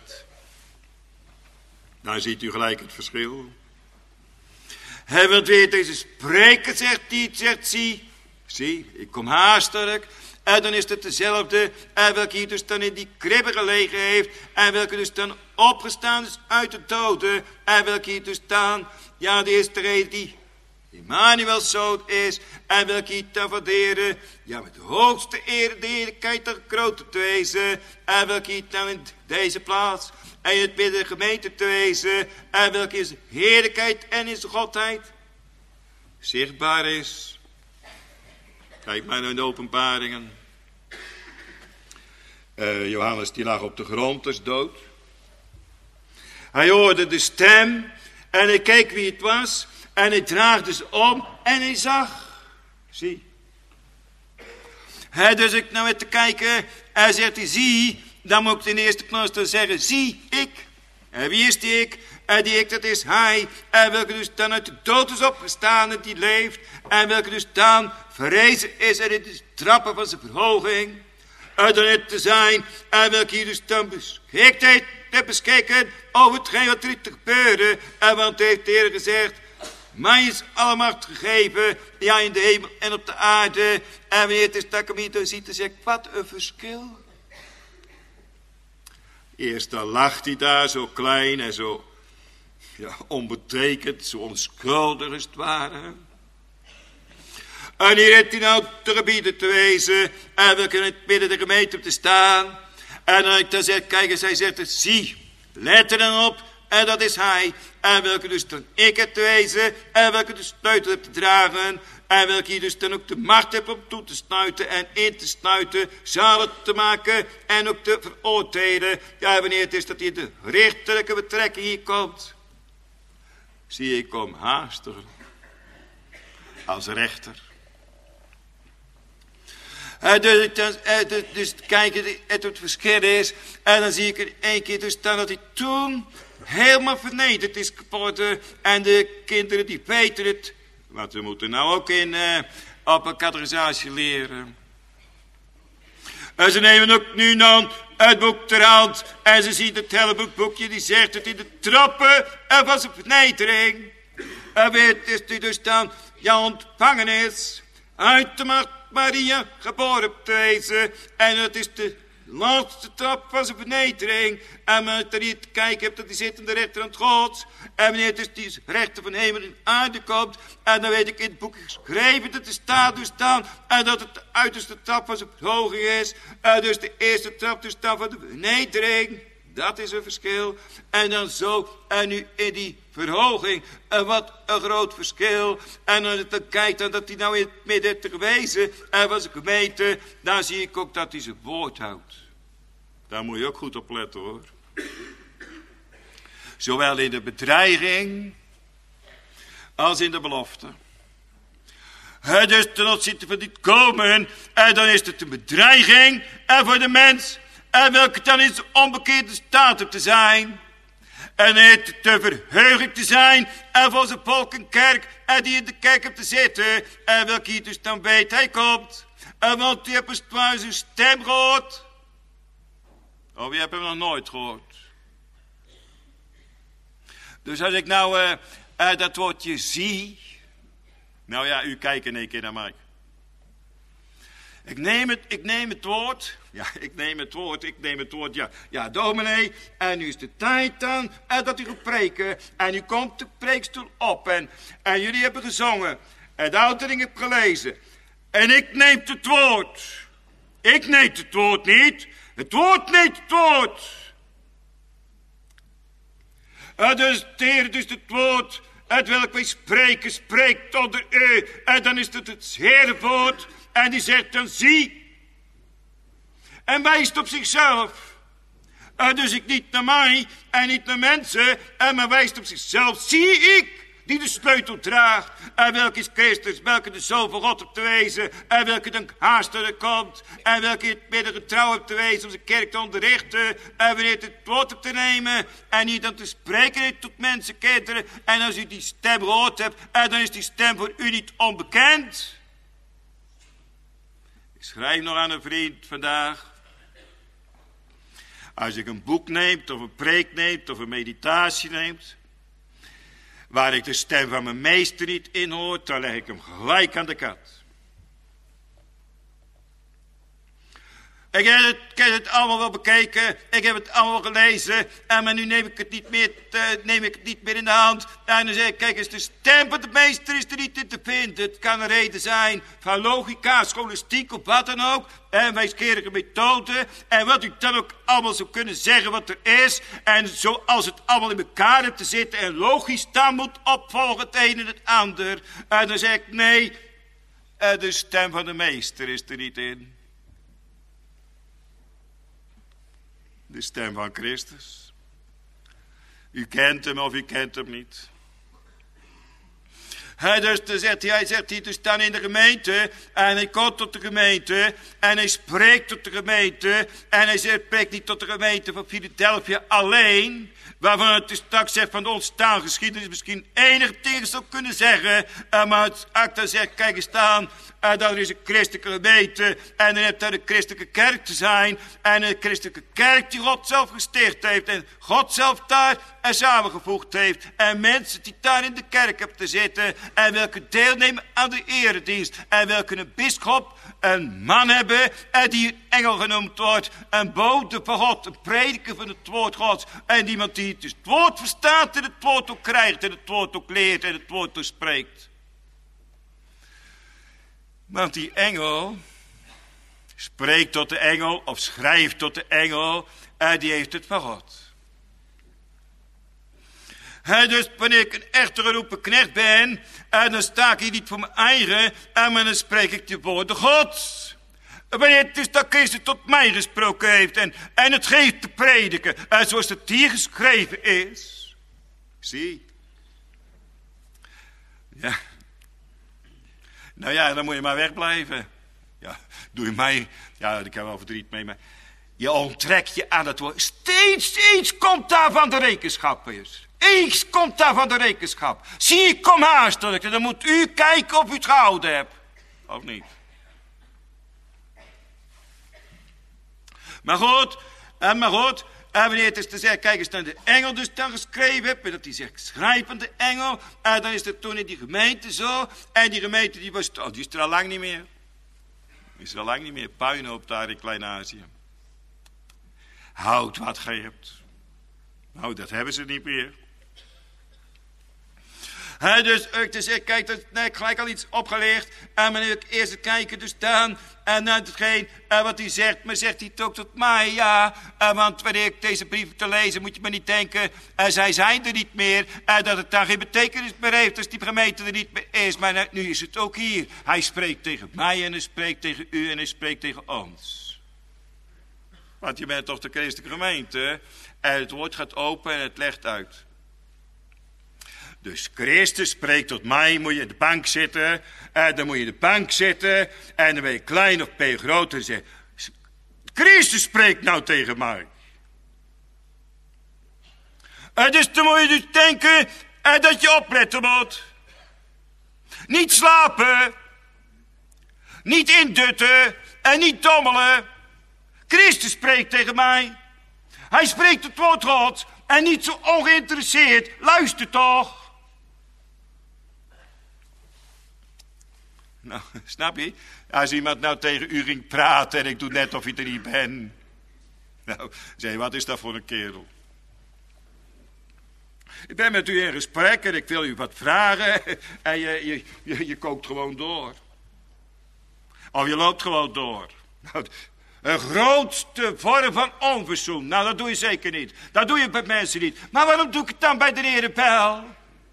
Speaker 2: dan ziet u gelijk het verschil. Hij wil weer deze spreker, zegt hij, zegt zie. Zie, ik kom haastelijk. En dan is het dezelfde. En welke hier dus dan in die kribbe gelegen heeft. En welke dus dan opgestaan is uit de doden. En welke hier dus dan, ja, de eerste reden die Immanuel's zoon is. En welke hier dan waarderen. Ja, met de hoogste eer de heerlijkheid dan groter te wezen. En welke hier dan in deze plaats. En in het midden de gemeente te wezen. En welke is heerlijkheid en is godheid zichtbaar is. Kijk maar naar de openbaringen. Uh, Johannes die lag op de grond, is dood. Hij hoorde de stem en hij keek wie het was. En hij draagde ze om en hij zag. Zie. He, dus ik nou weer te kijken en zegt hij zie. Dan moet ik in de eerste plaats dan zeggen zie ik. En wie is die ik? En die ik, dat is hij. En welke dus dan uit de dood is opgestaan en die leeft. En welke dus dan verrezen is en in de trappen van zijn verhoging. En dan het te zijn. En welke hier dus dan beschikt heeft te beschikken over hetgeen wat er te gebeuren. En want heeft de Heer gezegd, mij is alle macht gegeven. Ja, in de hemel en op de aarde. En wanneer het is dat ik hem hier dan ziet, dan zeg ik, wat een verschil. Eerst dan lacht hij daar zo klein en zo ja, onbetekend, zo onschuldig als het ware. En hier heeft hij nou te gebieden te wezen. En we kunnen in het midden de gemeente te staan. En dan, dan zegt, kijk eens, hij zegt, zie, let er dan op. en dat is hij. En welke dus dan ik heb te wezen, en welke de sleutel heb te dragen, en welke je dus dan ook de macht hebt om toe te snuiten en in te snuiten, zalig te maken en ook te veroordelen. Ja, wanneer het is dat hij de richterlijke betrekking hier komt. Zie, ik kom haastig als rechter. Uh, dus, uh, dus, dus kijk, het, het verschil is, en dan zie ik er één keer dus staan dat hij toen helemaal vernederd is geworden. En de kinderen die weten het, want we moeten nou ook in uh, op een catechisatie leren. En ze nemen ook nu dan het boek ter hand en ze zien het hele boekje, die zegt het in de trappen en van zijn vernedering. En weet is u dus dan, ja, ontvangen is uit de macht Maria geboren te wezen. En het is de laatste trap van zijn vernedering. En wanneer je te kijken hebt dat hij zit in de rechterhand Gods. En wanneer het dus die rechter van hemel en aarde komt. En dan weet ik in het boek geschreven dat er staat dus dan. En dat het de uiterste trap van zijn verhoging is. En dus de eerste trap dus dan van de vernedering. Dat is een verschil. En dan zo, en nu in die verhoging, en wat een groot verschil. En als ik dan kijk dan dat hij nou in het midden heeft gewezen, en van zijn gemeente, dan zie ik ook dat hij zijn woord houdt. Daar moet je ook goed op letten, hoor. Zowel in de bedreiging, als in de belofte. En dus ten opzichte van dit komen, en dan is het een bedreiging, en voor de mens, en welke dan in zijn onbekeerde staat te zijn. En het te verheugelijk te zijn. En voor zijn volk een kerk. En die in de kerk hebt te zitten. En welke hier dus dan weet hij komt. En want die hebt een zijn stem gehoord. Oh, wie hebt hem nog nooit gehoord. Dus als ik nou uh, uh, dat woordje zie. Nou ja, u kijkt in één keer naar mij. Ik neem het, ik neem het woord. Ja, ik neem het woord, ik neem het woord. Ja, ja, dominee. En nu is de tijd dan en dat u gaat preken. En u komt de preekstoel op. En, en jullie hebben gezongen. En de oudering heb gelezen. En ik neem het woord. Ik neem het woord niet. Het woord neemt het woord. En dus, de Heer, dus het woord. Het welk wij spreken, spreekt onder u. En dan is het het Heere woord. En die zegt dan, zie. En wijst op zichzelf. Uh, dus ik niet naar mij en niet naar mensen. En maar wijst op zichzelf. Zie ik die de sleutel draagt. En welke is Christus, welke de Zoon van God op te wezen. En welke dan haastig komt. En welke het midden getrouw op te wezen om zijn kerk te onderrichten. En wanneer het het woord op te nemen. En niet dan te spreken tot mensen, kinderen. En als u die stem gehoord hebt. En dan is die stem voor u niet onbekend. Ik schrijf nog aan een vriend vandaag. Als ik een boek neemt, of een preek neemt, of een meditatie neemt, waar ik de stem van mijn meester niet in hoor, dan leg ik hem gelijk aan de kant. Ik heb, het, ik heb het allemaal wel bekeken, ik heb het allemaal gelezen, en maar nu neem ik het niet meer, te, neem ik het niet meer in de hand. En dan zeg ik, kijk eens, de stem van de meester is er niet in te vinden. Het kan een reden zijn van logica, scholastiek of wat dan ook. En wijskerige methode. En wat u dan ook allemaal zou kunnen zeggen wat er is. En zoals het allemaal in elkaar hebt te zitten en logisch dan moet opvolgen het een en het ander. En dan zeg ik, nee, de stem van de meester is er niet in. De stem van Christus. U kent hem of u kent hem niet. Hij, dus, dan zegt hij, hij zegt hij dus dan in de gemeente. En hij komt tot de gemeente. En hij spreekt tot de gemeente. En hij zegt, spreekt niet tot de gemeente van Philadelphia alleen. Waarvan het dus straks zegt van de ontstaan geschiedenis misschien enige dingen zou kunnen zeggen. Uh, maar het acta zegt, kijk eens staan. Uh, dat er is een christelijke gemeente. En dan hebt daar een christelijke kerk te zijn. En een christelijke kerk die God zelf gesticht heeft. En God zelf daar en samengevoegd heeft. En mensen die daar in de kerk hebben te zitten. En welke deelnemen aan de eredienst. En welke een bisschop, een man hebben. En die een engel genoemd wordt. Een bode van God. Een prediker van het woord Gods. En iemand die het, dus het woord verstaat. En het woord ook krijgt. En het woord ook leert. En het woord ook spreekt. Want die engel spreekt tot de engel. Of schrijft tot de engel. En die heeft het van God. He, dus wanneer ik een echte geroepen knecht ben, en dan sta ik hier niet voor mijn eigen, en dan spreek ik de woorden Gods. Wanneer het is dat Christus tot mij gesproken heeft, en, en het geeft te prediken, en zoals het hier geschreven is. Zie. Ja. Nou ja, dan moet je maar wegblijven. Ja, doe je mij, ja, ik heb wel verdriet mee, maar je onttrekt je aan het woord. Steeds iets komt daar van de rekenschap eens. Iets komt daar van de rekenschap. Zie, ik kom haastelijk. Dan moet u kijken of u het gehouden hebt. Of niet? Maar goed, en maar goed. En wanneer het is te zeggen, kijk eens naar de engel dus dan geschreven hebt. Dat hij zegt, schrijvende engel. En dan is het toen in die gemeente zo. En die gemeente die was, oh, die is er al lang niet meer. Die is er al lang niet meer. Puinhoop daar in Klein-Azië. Houd wat gij hebt. Nou, dat hebben ze niet meer. He, dus, dus ik kijk, dus, nee, ik gelijk al iets opgeleerd. En wanneer ik eerst het kijken dus dan. En dan hetgeen en wat hij zegt. Maar zegt hij het ook tot mij? Ja. En want wanneer ik deze brief te lezen, moet je me niet denken. En zij zijn er niet meer. En dat het dan geen betekenis meer heeft als die gemeente er niet meer is. Maar nu is het ook hier. Hij spreekt tegen mij en hij spreekt tegen u en hij spreekt tegen ons. Want je bent toch de christelijke gemeente. En het woord gaat open en het legt uit. Dus Christus spreekt tot mij, moet je op de bank zitten. En dan moet je op de bank zitten. En dan ben je klein of ben je groot. En zeg, Christus spreekt nou tegen mij. En dus dan moet je dus denken en dat je opletten moet. Niet slapen. Niet indutten. En niet dommelen. Christus spreekt tegen mij. Hij spreekt het woord Gods. En niet zo ongeïnteresseerd. Luister toch. Nou, snap je? Als iemand nou tegen u ging praten en ik doe net of ik er niet ben. Nou, zei, wat is dat voor een kerel? Ik ben met u in gesprek en ik wil u wat vragen. En je, je, je, je kookt gewoon door. Of je loopt gewoon door. Nou, een grootste vorm van onverzoen. Nou, dat doe je zeker niet. Dat doe je bij mensen niet. Maar waarom doe ik het dan bij de heer Pijl?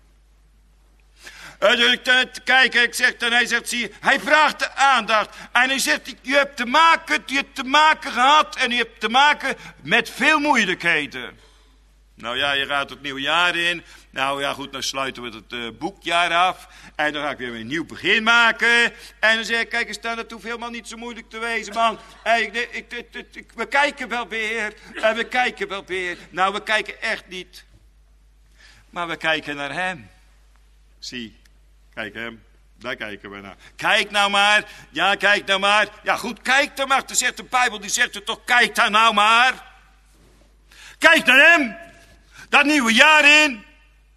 Speaker 2: En dus ik te kijken, ik zeg dan, hij zegt, zie je, hij vraagt de aandacht. En hij zegt, je hebt te maken, je hebt te maken gehad en je hebt te maken met veel moeilijkheden. Nou ja, je gaat het nieuwe jaar in. Nou ja, goed, dan sluiten we het uh, boekjaar af. En dan ga ik weer een nieuw begin maken. En dan zeg ik, kijk eens, dat hoeft helemaal niet zo moeilijk te wezen, man. En ik, ik, ik, ik, ik, we kijken wel weer. En we kijken wel weer. Nou, we kijken echt niet. Maar we kijken naar hem. Zie, kijk hem. Daar kijken we naar. Kijk nou maar. Ja, kijk nou maar. Ja, goed, kijk dan maar. Dan zegt de Bijbel, die zegt er toch, kijk daar nou maar. Kijk naar hem. Dat nieuwe jaar in.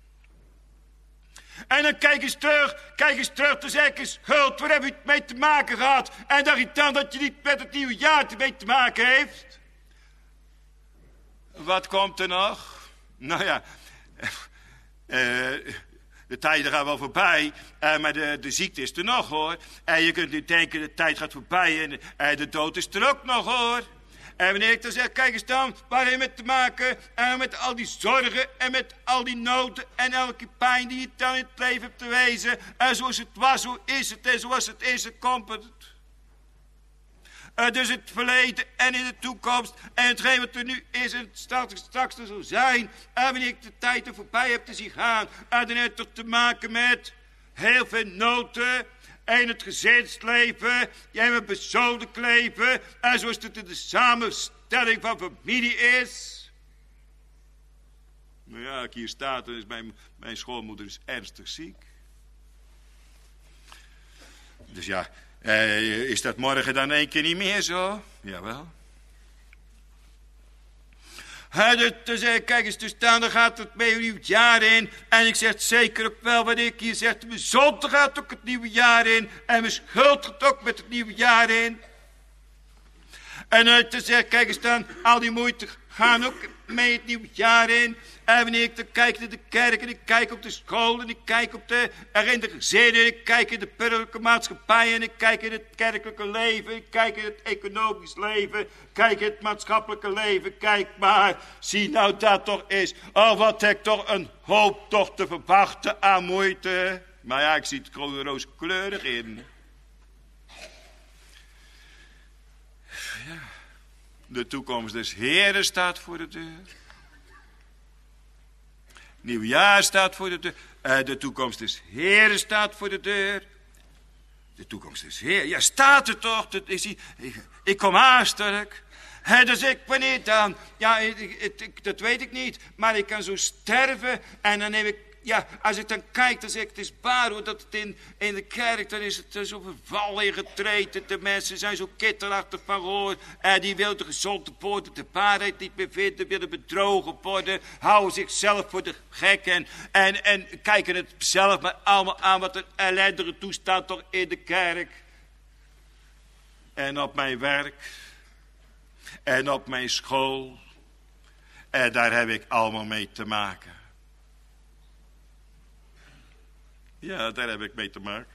Speaker 2: En dan kijk eens terug, kijk eens terug, dan zeg ik eens, Hult, waar heb je het mee te maken gehad? En dacht je dan dat je niet met het nieuwe jaar mee te maken heeft? Wat komt er nog? Nou ja, uh, de tijden gaan wel voorbij, uh, maar de, de ziekte is er nog hoor. En je kunt nu denken, de tijd gaat voorbij en uh, de dood is er ook nog hoor. En wanneer ik dan zeg, kijk eens dan, waar heb je met te maken? En met al die zorgen en met al die noden en elke pijn die je dan in het leven hebt te wezen. En zoals het was, zo is het en zoals het is, zo komt het. Uh, dus het verleden en in de toekomst en hetgeen wat er nu is en het straks, straks er zal zijn. En wanneer ik de tijd er voorbij heb te zien gaan. En dan heb je toch te maken met heel veel noden. En het gezinsleven, jij met persoonlijk leven. En zoals het in de samenstelling van familie is. Nou ja, als ik hier sta, dan is mijn, mijn schoonmoeder is ernstig ziek. Dus ja, eh, is dat morgen dan één keer niet meer zo? Jawel. He, dus zeg ik, kijk eens, dus dan, dan gaat het mee nieuw jaar in. En ik zeg zeker ook wel wat ik hier zeg. Mijn zonde gaat ook het nieuwe jaar in. En mijn schuld gaat ook met het nieuwe jaar in. En uh, te zeggen, kijk eens dan, al die moeite gaan ook mee het nieuwe jaar in. En wanneer ik dan kijk naar de kerk en ik kijk op de school en ik kijk op de, er in de gezinnen, ik kijk in de burgerlijke maatschappij en ik kijk in het kerkelijke leven, ik kijk in het economisch leven, kijk in het maatschappelijke leven, kijk maar, zie nou dat toch is, oh wat heb ik toch een hoop toch te verwachten aan moeite. Maar ja, ik zie het gewoon rooskleurig in. Ja, de toekomst des Heren staat voor de deur. Nieuwjaar staat voor de deur. Uh, de toekomst des Heren staat voor de deur. De toekomst des Heren. Ja, staat er toch. Dat is hij. Ik, ik kom haastelijk. He, dus ik, wanneer dan? Ja, ik, ik, ik, dat weet ik niet. Maar ik kan zo sterven. En dan neem ik, ja, als ik dan kijk, dan zeg ik, het is waar hoor, dat het in, in de kerk, dan is het zo verval in getreden. De mensen zijn zo kitterachtig van gehoor. En die willen de gezonde poorten, de waarheid niet meer vinden, willen bedrogen worden. Houden zichzelf voor de gek en, en, en kijken het zelf maar allemaal aan wat een ellendige toestand toch in de kerk. En op mijn werk. En op mijn school. En daar heb ik allemaal mee te maken. Ja, daar heb ik mee te maken.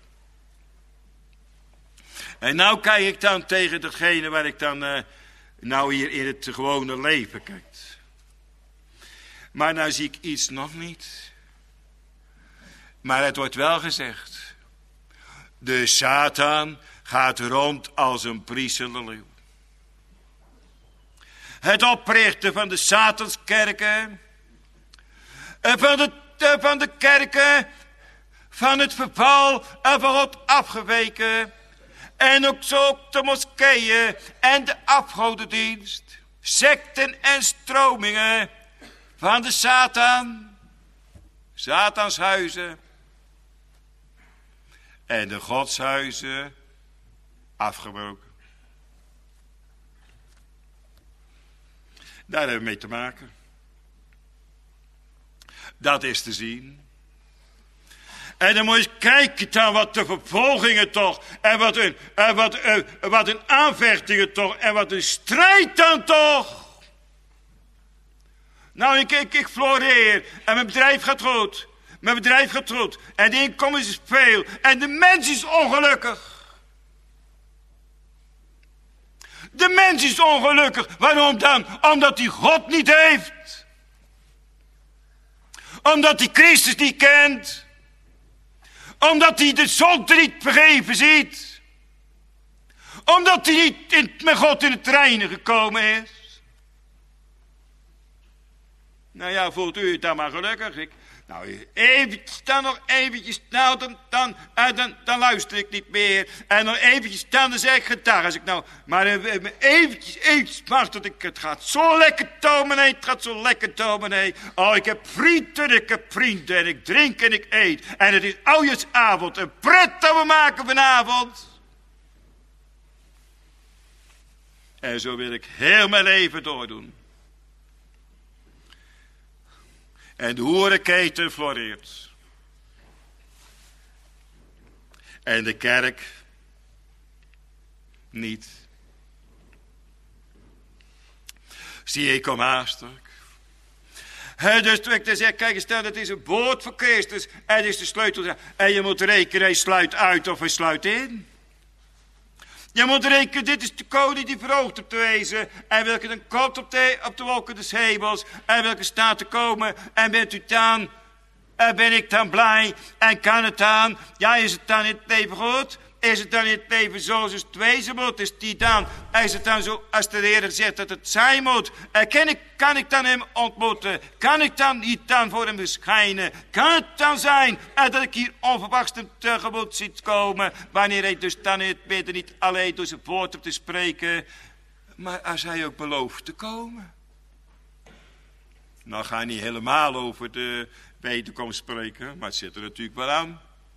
Speaker 2: En nou kijk ik dan tegen datgene waar ik dan uh, nou hier in het gewone leven kijk. Maar nou zie ik iets nog niet. Maar het wordt wel gezegd. De Satan gaat rond als een priesende leeuw. Het oprichten van de Satanskerken. Van de, van de kerken. Van het verval en van God afgeweken. En ook zo de moskeeën en de afgodendienst. Secten en stromingen van de Satan. Satans huizen. En de godshuizen afgebroken. Daar hebben we mee te maken. Dat is te zien. En dan moet je eens kijken dan wat de vervolgingen toch. En wat een, en wat, uh, wat een aanvechtingen toch. En wat een strijd dan toch. Nou, ik, ik, ik floreer. En mijn bedrijf gaat goed. Mijn bedrijf gaat goed. En de inkomsten is veel. En de mens is ongelukkig. De mens is ongelukkig. Waarom dan? Omdat hij God niet heeft. Omdat hij Christus niet kent. Omdat hij de zonde niet vergeven ziet. Omdat hij niet in, met God in het reine gekomen is. Nou ja, voelt u het dan maar gelukkig. Ik, nou, eventjes dan nog eventjes. Nou, dan, dan, uh, dan, dan luister ik niet meer. En nog eventjes dan, dan zeg ik gedag. Als ik nou, maar uh, eventjes, eventjes, maar dat ik, het gaat zo lekker dominee. Het gaat zo lekker dominee. Oh, ik heb vrienden, ik heb vrienden. En ik drink en ik eet. En het is oudjaarsavond. Een pret dat we maken vanavond. En zo wil ik heel mijn leven doordoen. En de hoerenketen floreert. En de kerk niet. Zie je, ik kom haastig. Dus toen ik zeg, kijk eens, dat is een woord voor Christus. En het is de sleutel. En je moet rekenen, hij sluit uit of hij sluit in. Je moet rekenen, dit is de koning die verhoogd op te wezen. En welke dan komt op de, op de wolken des hemels. En welke staat te komen. En bent u dan, en ben ik dan blij. En kan het dan, ja, is het dan in het leven goed? Is het dan in het leven zoals het wezen moet? Is die dan, is het dan zo, als de Heer zegt dat het zijn moet? En kan ik, kan ik dan hem ontmoeten? Kan ik dan niet dan voor hem verschijnen? Kan het dan zijn en dat ik hier onverwachts tegemoet ziet komen? Wanneer hij dus dan in het midden niet alleen door zijn woord op te spreken, maar als hij ook belooft te komen. Nou ga je niet helemaal over de wederkomst spreken, maar het zit er natuurlijk wel aan.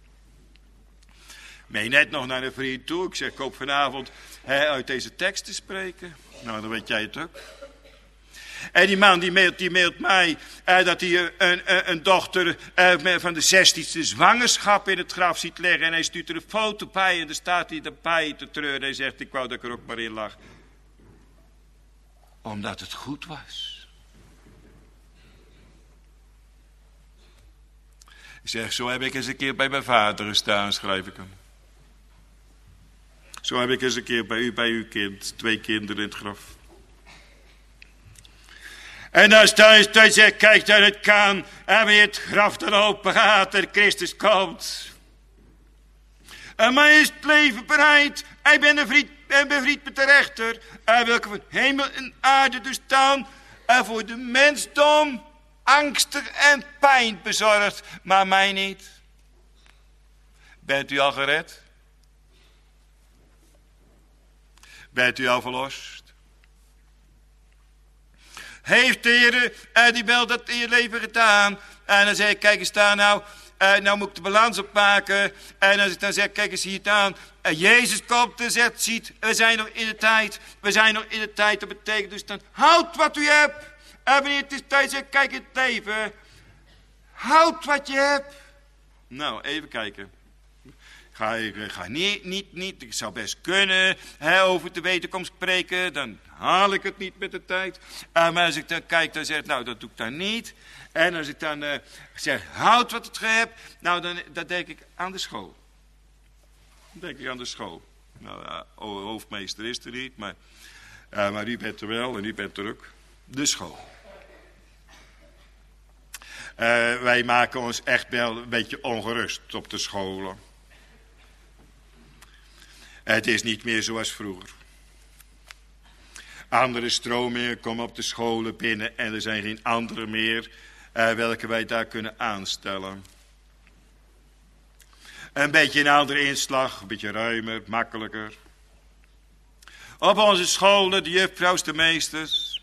Speaker 2: Meen net nog naar een vriend toe. Ik zeg, ik hoop vanavond hè, uit deze tekst te spreken. Nou, dan weet jij het ook. En die man die mailt, die mailt mij eh, dat hij een, een, een dochter eh, van de zestiende zwangerschap in het graf ziet liggen. En hij stuurt er een foto bij en daar staat hij erbij te treuren. Hij zegt, ik wou dat ik er ook maar in lag. Omdat het goed was. Ik zeg, zo heb ik eens een keer bij mijn vader gestaan, schrijf ik hem. Zo heb ik eens een keer bij u, bij uw kind, twee kinderen in het graf. En als thuis thuis zegt, kijk uit het kan, en weer het graf dan open gaat en Christus komt. En mij is het leven bereid, ik ben bevriend, ben bevriend met de rechter, en welke van hemel en aarde dus staan, en voor de mensdom angstig en pijn bezorgd, maar mij niet. Bent u al gered? Bent u al verlost? Heeft de Heer uh, die wel dat in je leven gedaan? En dan zeg ik, kijk eens daar nou, uh, nou moet ik de balans opmaken. En als ik dan zeg, kijk eens hier aan. En Jezus komt en zegt, ziet, we zijn nog in de tijd. We zijn nog in de tijd, dat betekent dus dan, houd wat u hebt. En wanneer het is tijd, zeg kijk in het leven. Houd wat je hebt. Nou, even kijken. Ga ik ga niet, niet, niet, ik zou best kunnen hè, over de wederkomst spreken, dan haal ik het niet met de tijd. Uh, maar als ik dan kijk, dan zeg ik, nou dat doe ik dan niet. En als ik dan uh, zeg, houd wat het heb, nou dan, dan denk ik aan de school. Dan denk ik aan de school. Nou, uh, hoofdmeester is er niet, maar, uh, maar u bent er wel en u bent er ook. De school. Uh, wij maken ons echt wel een beetje ongerust op de scholen. Het is niet meer zoals vroeger. Andere stromingen komen op de scholen binnen en er zijn geen andere meer uh, welke wij daar kunnen aanstellen. Een beetje een andere inslag, een beetje ruimer, makkelijker. Op onze scholen, de juffrouws, de meesters.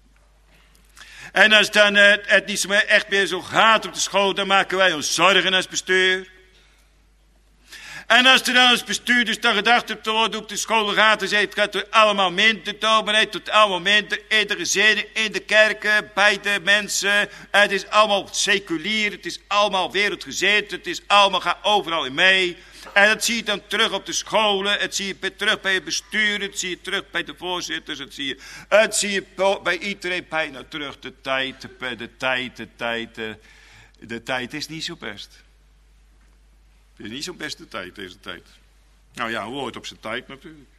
Speaker 2: En als dan uh, het niet zo echt meer zo gaat op de school, dan maken wij ons zorgen als bestuur. En als er dan als bestuurders dan gedacht hebt te worden op de school gaat, dan zegt het gaat er allemaal minder, dominee, tot allemaal minder, in de gezinnen, in de kerken, bij de mensen. Het is allemaal seculier, het is allemaal wereldgezind, het is allemaal, gaat overal in mee. En dat zie je dan terug op de scholen, het zie je bij, terug bij het bestuur, het zie je terug bij de voorzitters, het zie je, het zie je bij iedereen bijna terug. De tijd, de, de tijd, de tijd, de, de tijd is niet zo best. Het is niet zo'n beste tijd, deze tijd. Nou ja, hoe hoort op zijn tijd natuurlijk.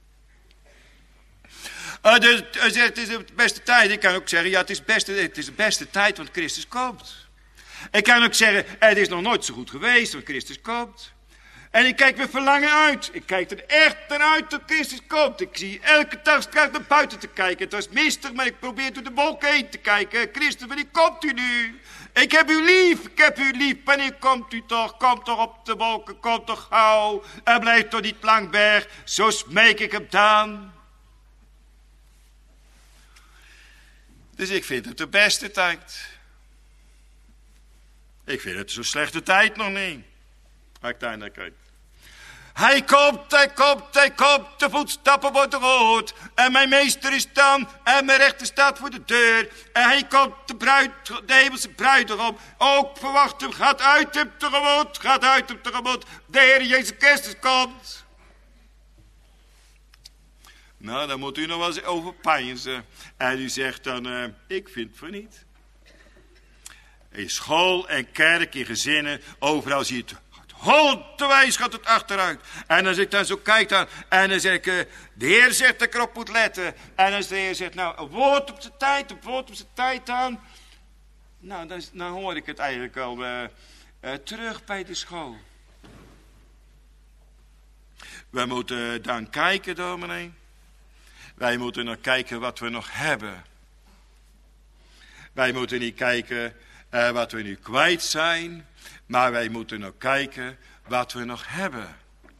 Speaker 2: Uh, dus, uh, zegt, het is de beste tijd. Ik kan ook zeggen, ja, het is, beste, het is de beste tijd, want Christus komt. Ik kan ook zeggen, het is nog nooit zo goed geweest, want Christus komt. En ik kijk met verlangen uit. Ik kijk er echt naar uit dat Christus komt. Ik zie elke dag straks naar buiten te kijken. Het was mistig, maar ik probeer door de wolken heen te kijken. Christus, wanneer komt u nu? Ik heb u lief, ik heb u lief. Wanneer komt u toch? Kom toch op de wolken, kom toch gauw. En blijf toch niet lang weg. Zo smeek ik hem dan. Dus ik vind het de beste tijd. Ik vind het zo'n slechte tijd nog niet. Als ik daar naar kijk. Hij komt, hij komt, hij komt, de voetstappen worden gehoord. En mijn meester is dan, en mijn rechter staat voor de deur. En hij komt, de, bruid, de hemelse bruidegom. Ook verwacht hem, gaat uit hem tegemoet, gaat uit hem tegemoet. De Heer Jezus Christus komt. Nou, daar moet u nog wel eens over peinzen. En u zegt dan, uh, ik vind het voor niet. In school en kerk, in gezinnen, overal zie je het. Holtewijs gaat het achteruit. En als ik dan zo kijk dan, en dan zeg ik, uh, de Heer zegt dat ik erop moet letten. En als de Heer zegt, nou, een woord op zijn tijd, een woord op zijn tijd dan. Nou, dan, dan hoor ik het eigenlijk al uh, uh, terug bij de school. Wij moeten dan kijken, dominee. Wij moeten nog kijken wat we nog hebben. Wij moeten niet kijken uh, wat we nu kwijt zijn. Maar wij moeten nog kijken wat we nog hebben.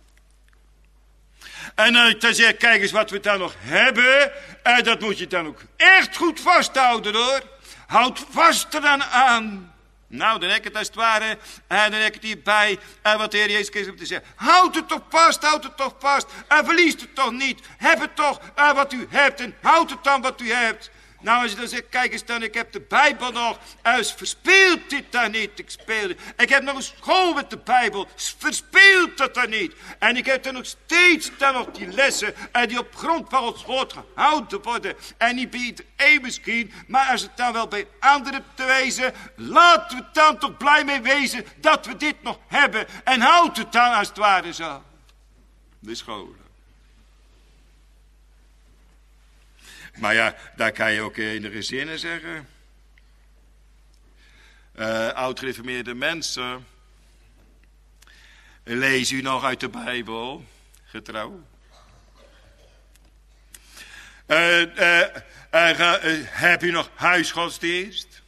Speaker 2: En uh, dan zeg ik, kijk eens wat we dan nog hebben. En dat moet je dan ook echt goed vasthouden hoor. Houd vast er dan aan. Nou, dan heb ik het als het ware. En dan heb ik het hierbij. En wat de Heer Jezus Christus te zeggen. Houd het toch vast, houd het toch vast. En verlies het toch niet. Heb het toch uh, wat u hebt. En houd het dan wat u hebt. Nou, als je dan zegt, kijk eens dan, ik heb de Bijbel nog. Dus verspeelt dit dan niet. Ik speelde. Ik heb nog een school met de Bijbel. Verspeelt dat dan niet. En ik heb er nog steeds dan nog die lessen. En die op grond van ons woord gehouden worden. En niet bij iedereen misschien. Maar als het dan wel bij anderen te wezen. Laten we dan toch blij mee wezen dat we dit nog hebben. En houd het dan als het ware zo. De scholen. Maar ja, daar kan je ook enige zinnen zeggen. Uh, Oud-gereformeerde mensen. Lees u nog uit de Bijbel. Getrouw. Uh, uh, uh, uh, heb u nog huisgodsdienst?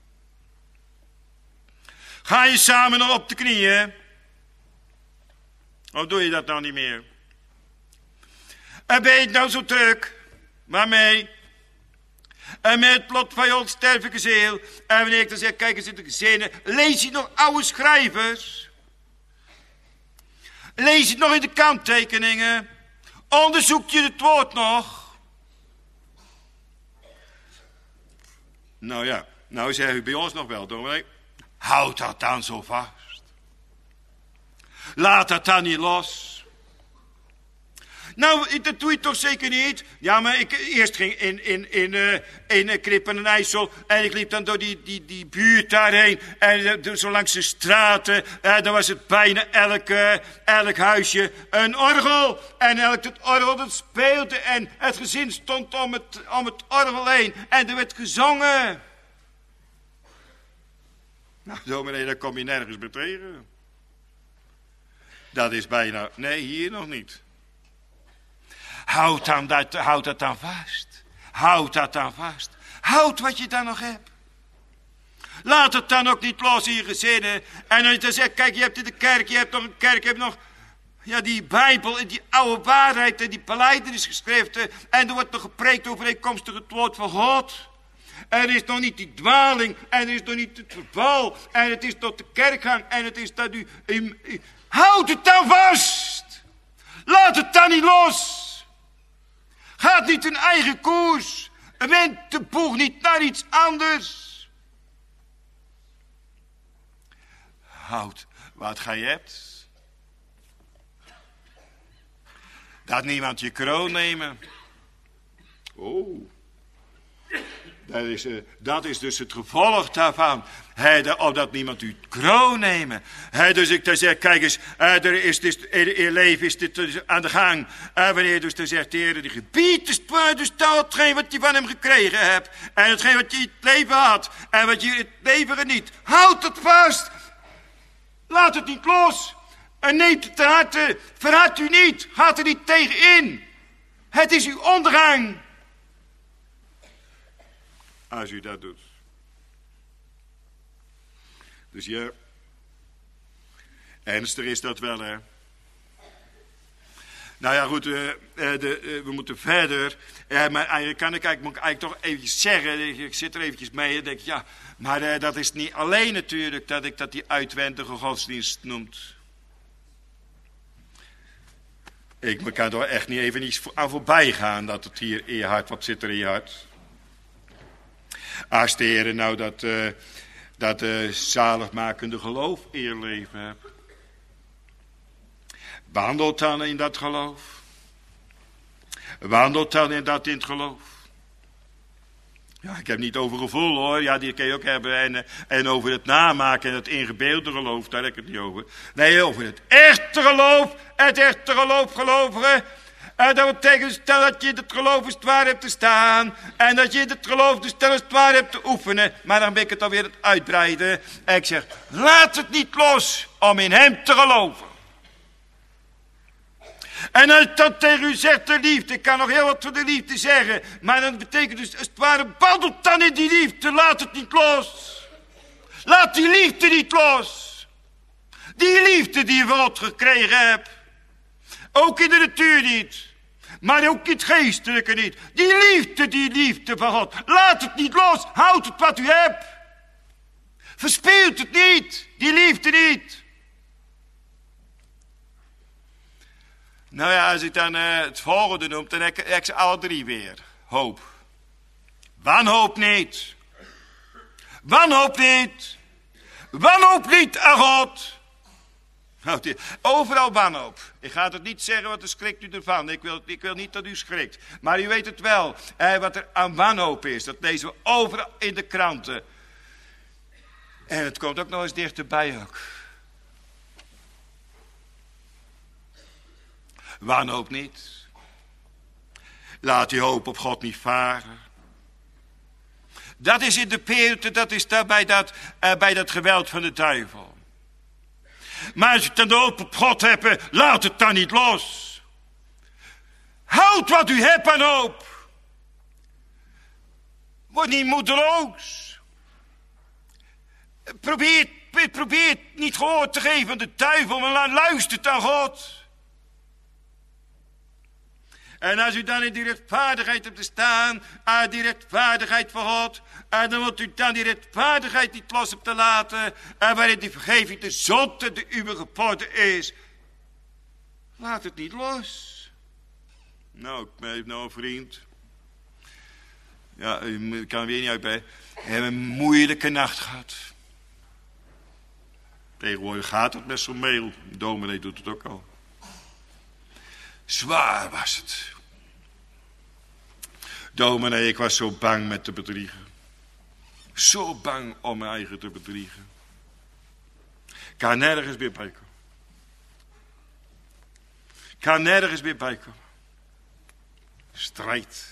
Speaker 2: Ga je samen nog op de knieën? Of doe je dat nou niet meer? En ben je nou zo druk? Waarmee? En met het lot van je onsterfelijke ziel. En wanneer ik dan zeg, kijk eens in de gezinnen. Lees je nog oude schrijvers? Lees je het nog in de kanttekeningen? Onderzoek je het woord nog? Nou ja, nou zeg u bij ons nog wel, dominee. Houd dat dan zo vast. Laat dat dan niet los. Nou, dat doe je toch zeker niet? Ja, maar ik eerst ging in, in, in, uh, in uh, Krippen en IJssel. En ik liep dan door die, die, die buurt daarheen. En uh, zo langs de straten. Uh, dan was het bijna elk, uh, elk huisje een orgel. En elk het orgel dat speelde. En het gezin stond om het, om het orgel heen. En er werd gezongen. Nou, dominee, daar kom je nergens bij tegen. Dat is bijna... Nee, hier nog niet. Houd, dan dat, houd dat dan vast. Houd dat dan vast. Houd wat je dan nog hebt. Laat het dan ook niet los in je gezinnen. En als je dan zegt, kijk, je hebt in de kerk, je hebt nog een kerk, je hebt nog... Ja, die Bijbel en die oude waarheid en die belijdenisgeschriften. En er wordt nog gepreekt overeenkomstig het woord van God. Er is nog niet die dwaling en er is nog niet het verval. En het is tot de kerkgang en het is dat u... u, u houd het dan vast. Laat het dan niet los. Gaat niet een eigen koers. Wend de boeg niet naar iets anders. Houd wat gij hebt. Dat niemand je kroon nemen. Oh. Dat is, uh, dat is dus het gevolg daarvan. He, de, of dat niemand u kroon nemen. He, dus ik dan zeg, kijk eens, uh, er is dit, in je leven is dit dus aan de gang. Uh, wanneer dus dan zegt de Heer, die gebiedt dus, dus dat hetgeen wat je van hem gekregen hebt. En hetgeen wat je in het leven had. En wat je in het leven geniet. Houd het vast. Laat het niet los. En neemt het ter harte. Verhard u niet. Gaat er niet tegen in. Het is uw ondergang. Als u dat doet. Dus ja, ernstig is dat wel, hè. Nou ja, goed, uh, de, uh, we moeten verder. Uh, maar eigenlijk kan ik eigenlijk, moet ik eigenlijk toch eventjes zeggen, ik zit er eventjes mee en denk, ja, maar uh, dat is niet alleen natuurlijk dat ik dat die uitwendige godsdienst noemt. Ik kan er echt niet even niet aan voorbij gaan dat het hier in je hart, wat zit er in je hart? Als de Heer nou dat, uh, dat uh, zaligmakende geloof in je leven hebt. Wandelt dan in dat geloof. Wandelt dan in dat in het geloof. Ja, ik heb niet over gevoel hoor, ja die kun je ook hebben. En, uh, en over het namaken en het ingebeelde geloof, daar heb ik het niet over. Nee, over het echte geloof, het echte geloof gelovigen. En dat betekent dus dat je in het geloof het waar hebt te staan. En dat je in het geloof dus het waar hebt te oefenen. Maar dan ben ik het alweer aan het uitbreiden. En ik zeg, laat het niet los om in hem te geloven. En als ik dan tegen u zegt de liefde, ik kan nog heel wat van de liefde zeggen. Maar dat betekent dus, als het ware, wandelt dan in die liefde. Laat het niet los. Laat die liefde niet los. Die liefde die je van God gekregen hebt. Ook in de natuur niet. Maar ook in het geestelijke niet. Die liefde, die liefde van God. Laat het niet los. Houd het wat u hebt. Verspeelt het niet. Die liefde niet. Nou ja, als ik dan uh, het volgende noem, dan heb ik, heb ik ze alle drie weer. Hoop. Wanhoop niet. Wanhoop niet. Wanhoop niet aan God. Overal wanhoop. Ik ga het niet zeggen, wat er schrikt u ervan. Ik wil, ik wil niet dat u schrikt. Maar u weet het wel. Eh, wat er aan wanhoop is. Dat lezen we overal in de kranten. En het komt ook nog eens dichterbij ook. Wanhoop niet. Laat die hoop op God niet varen. Dat is in de periode, dat is daar bij dat, uh, bij dat geweld van de duivel. Maar als je het dan de hoop op God hebt, laat het dan niet los. Houd wat u hebt aan hoop. Word niet moedeloos. Probeer, probeer niet gehoor te geven aan de duivel, maar luister aan God. En als u dan in die rechtvaardigheid hebt te staan, aan die rechtvaardigheid van God, en dan moet u dan die rechtvaardigheid niet los op te laten, en waarin die vergeving de zonde de uwe geboden is. Laat het niet los. Nou, ik ben nou een vriend. Ja, ik kan er weer niet uit bij. We hebben een moeilijke nacht gehad. Tegenwoordig gaat het met zo'n mail. De dominee doet het ook al. Zwaar was het. Dominee, ik was zo bang met te bedriegen. Zo bang om mijn eigen te bedriegen. Ik kan nergens meer bij komen. Ik kan nergens meer bij komen. Strijd.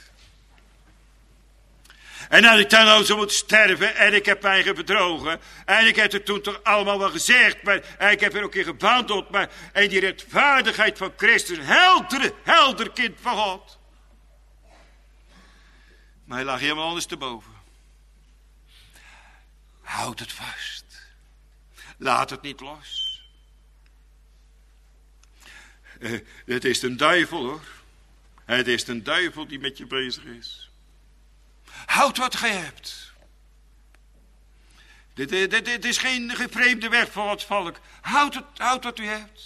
Speaker 2: En als ik dan nou zo moet sterven en ik heb mij eigen bedrogen. En ik heb het toen toch allemaal wel gezegd. Maar, en ik heb er ook in gewandeld. Maar en die rechtvaardigheid van Christus. Helder, helder kind van God. Maar hij lag helemaal ondersteboven. Houd het vast. Laat het niet los. Uh, het is een duivel hoor. Het is een duivel die met je bezig is. Houd wat gij hebt. Dit, dit, dit, dit is geen gevreemde weg voor het volk. Houd, het, houd wat u hebt.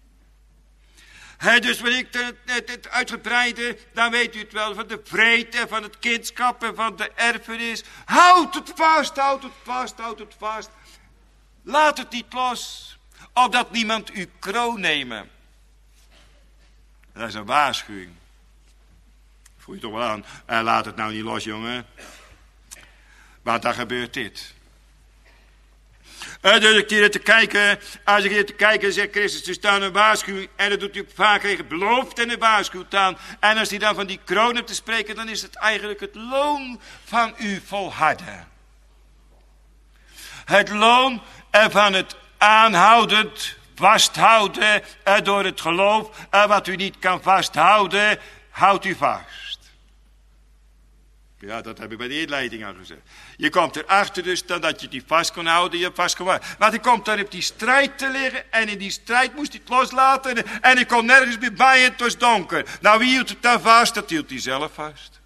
Speaker 2: He, dus wanneer ik het, het, het uitgebreide, dan weet u het wel, van de vreedte, van het kindschap en van de erfenis. Houd het vast, houd het vast, houd het vast. Laat het niet los, opdat niemand uw kroon nemen. Dat is een waarschuwing. Voel je toch wel aan. Uh, laat het nou niet los, jongen. Want dan gebeurt dit. Uh, dus ik hier te kijken. Als ik hier te kijken, zegt Christus, er staat een waarschuwing. En dat doet hij vaak tegen belofte en een waarschuwing aan. En als hij dan van die kroon hebt te spreken, dan is het eigenlijk het loon van uw volharden. Het loon van het aanhoudend vasthouden uh, door het geloof. Uh, wat u niet kan vasthouden, houdt u vast. Ja, dat heb ik bij de inleiding al gezegd. Je komt erachter dus dan dat je die vast kon houden, je vast kon houden. Want hij komt dan op die strijd te liggen en in die strijd moest hij het loslaten en, en hij kon nergens meer bij en het was donker. Nou, wie hield het dan vast? Dat hield hij zelf vast.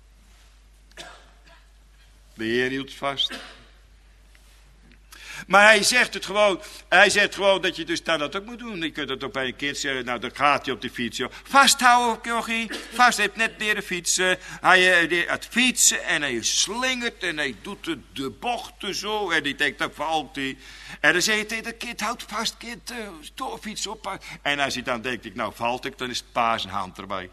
Speaker 2: De Heer hield het vast. Maar hij zegt het gewoon, hij zegt gewoon dat je dus dan dat ook moet doen. Je kunt het ook bij een kind zeggen, nou dan gaat hij op de fiets. Joh. Vasthouden, jochie. Vast, hij heeft net leren fietsen. Hij uh, het fietsen en hij slingert en hij doet de, de bochten zo. En die denkt, dan valt hij. En dan zeg je tegen dat kind, houd vast kind, uh, doorfietsen op. En als hij dan denkt, ik, nou valt ik, dan is het pa zijn hand erbij.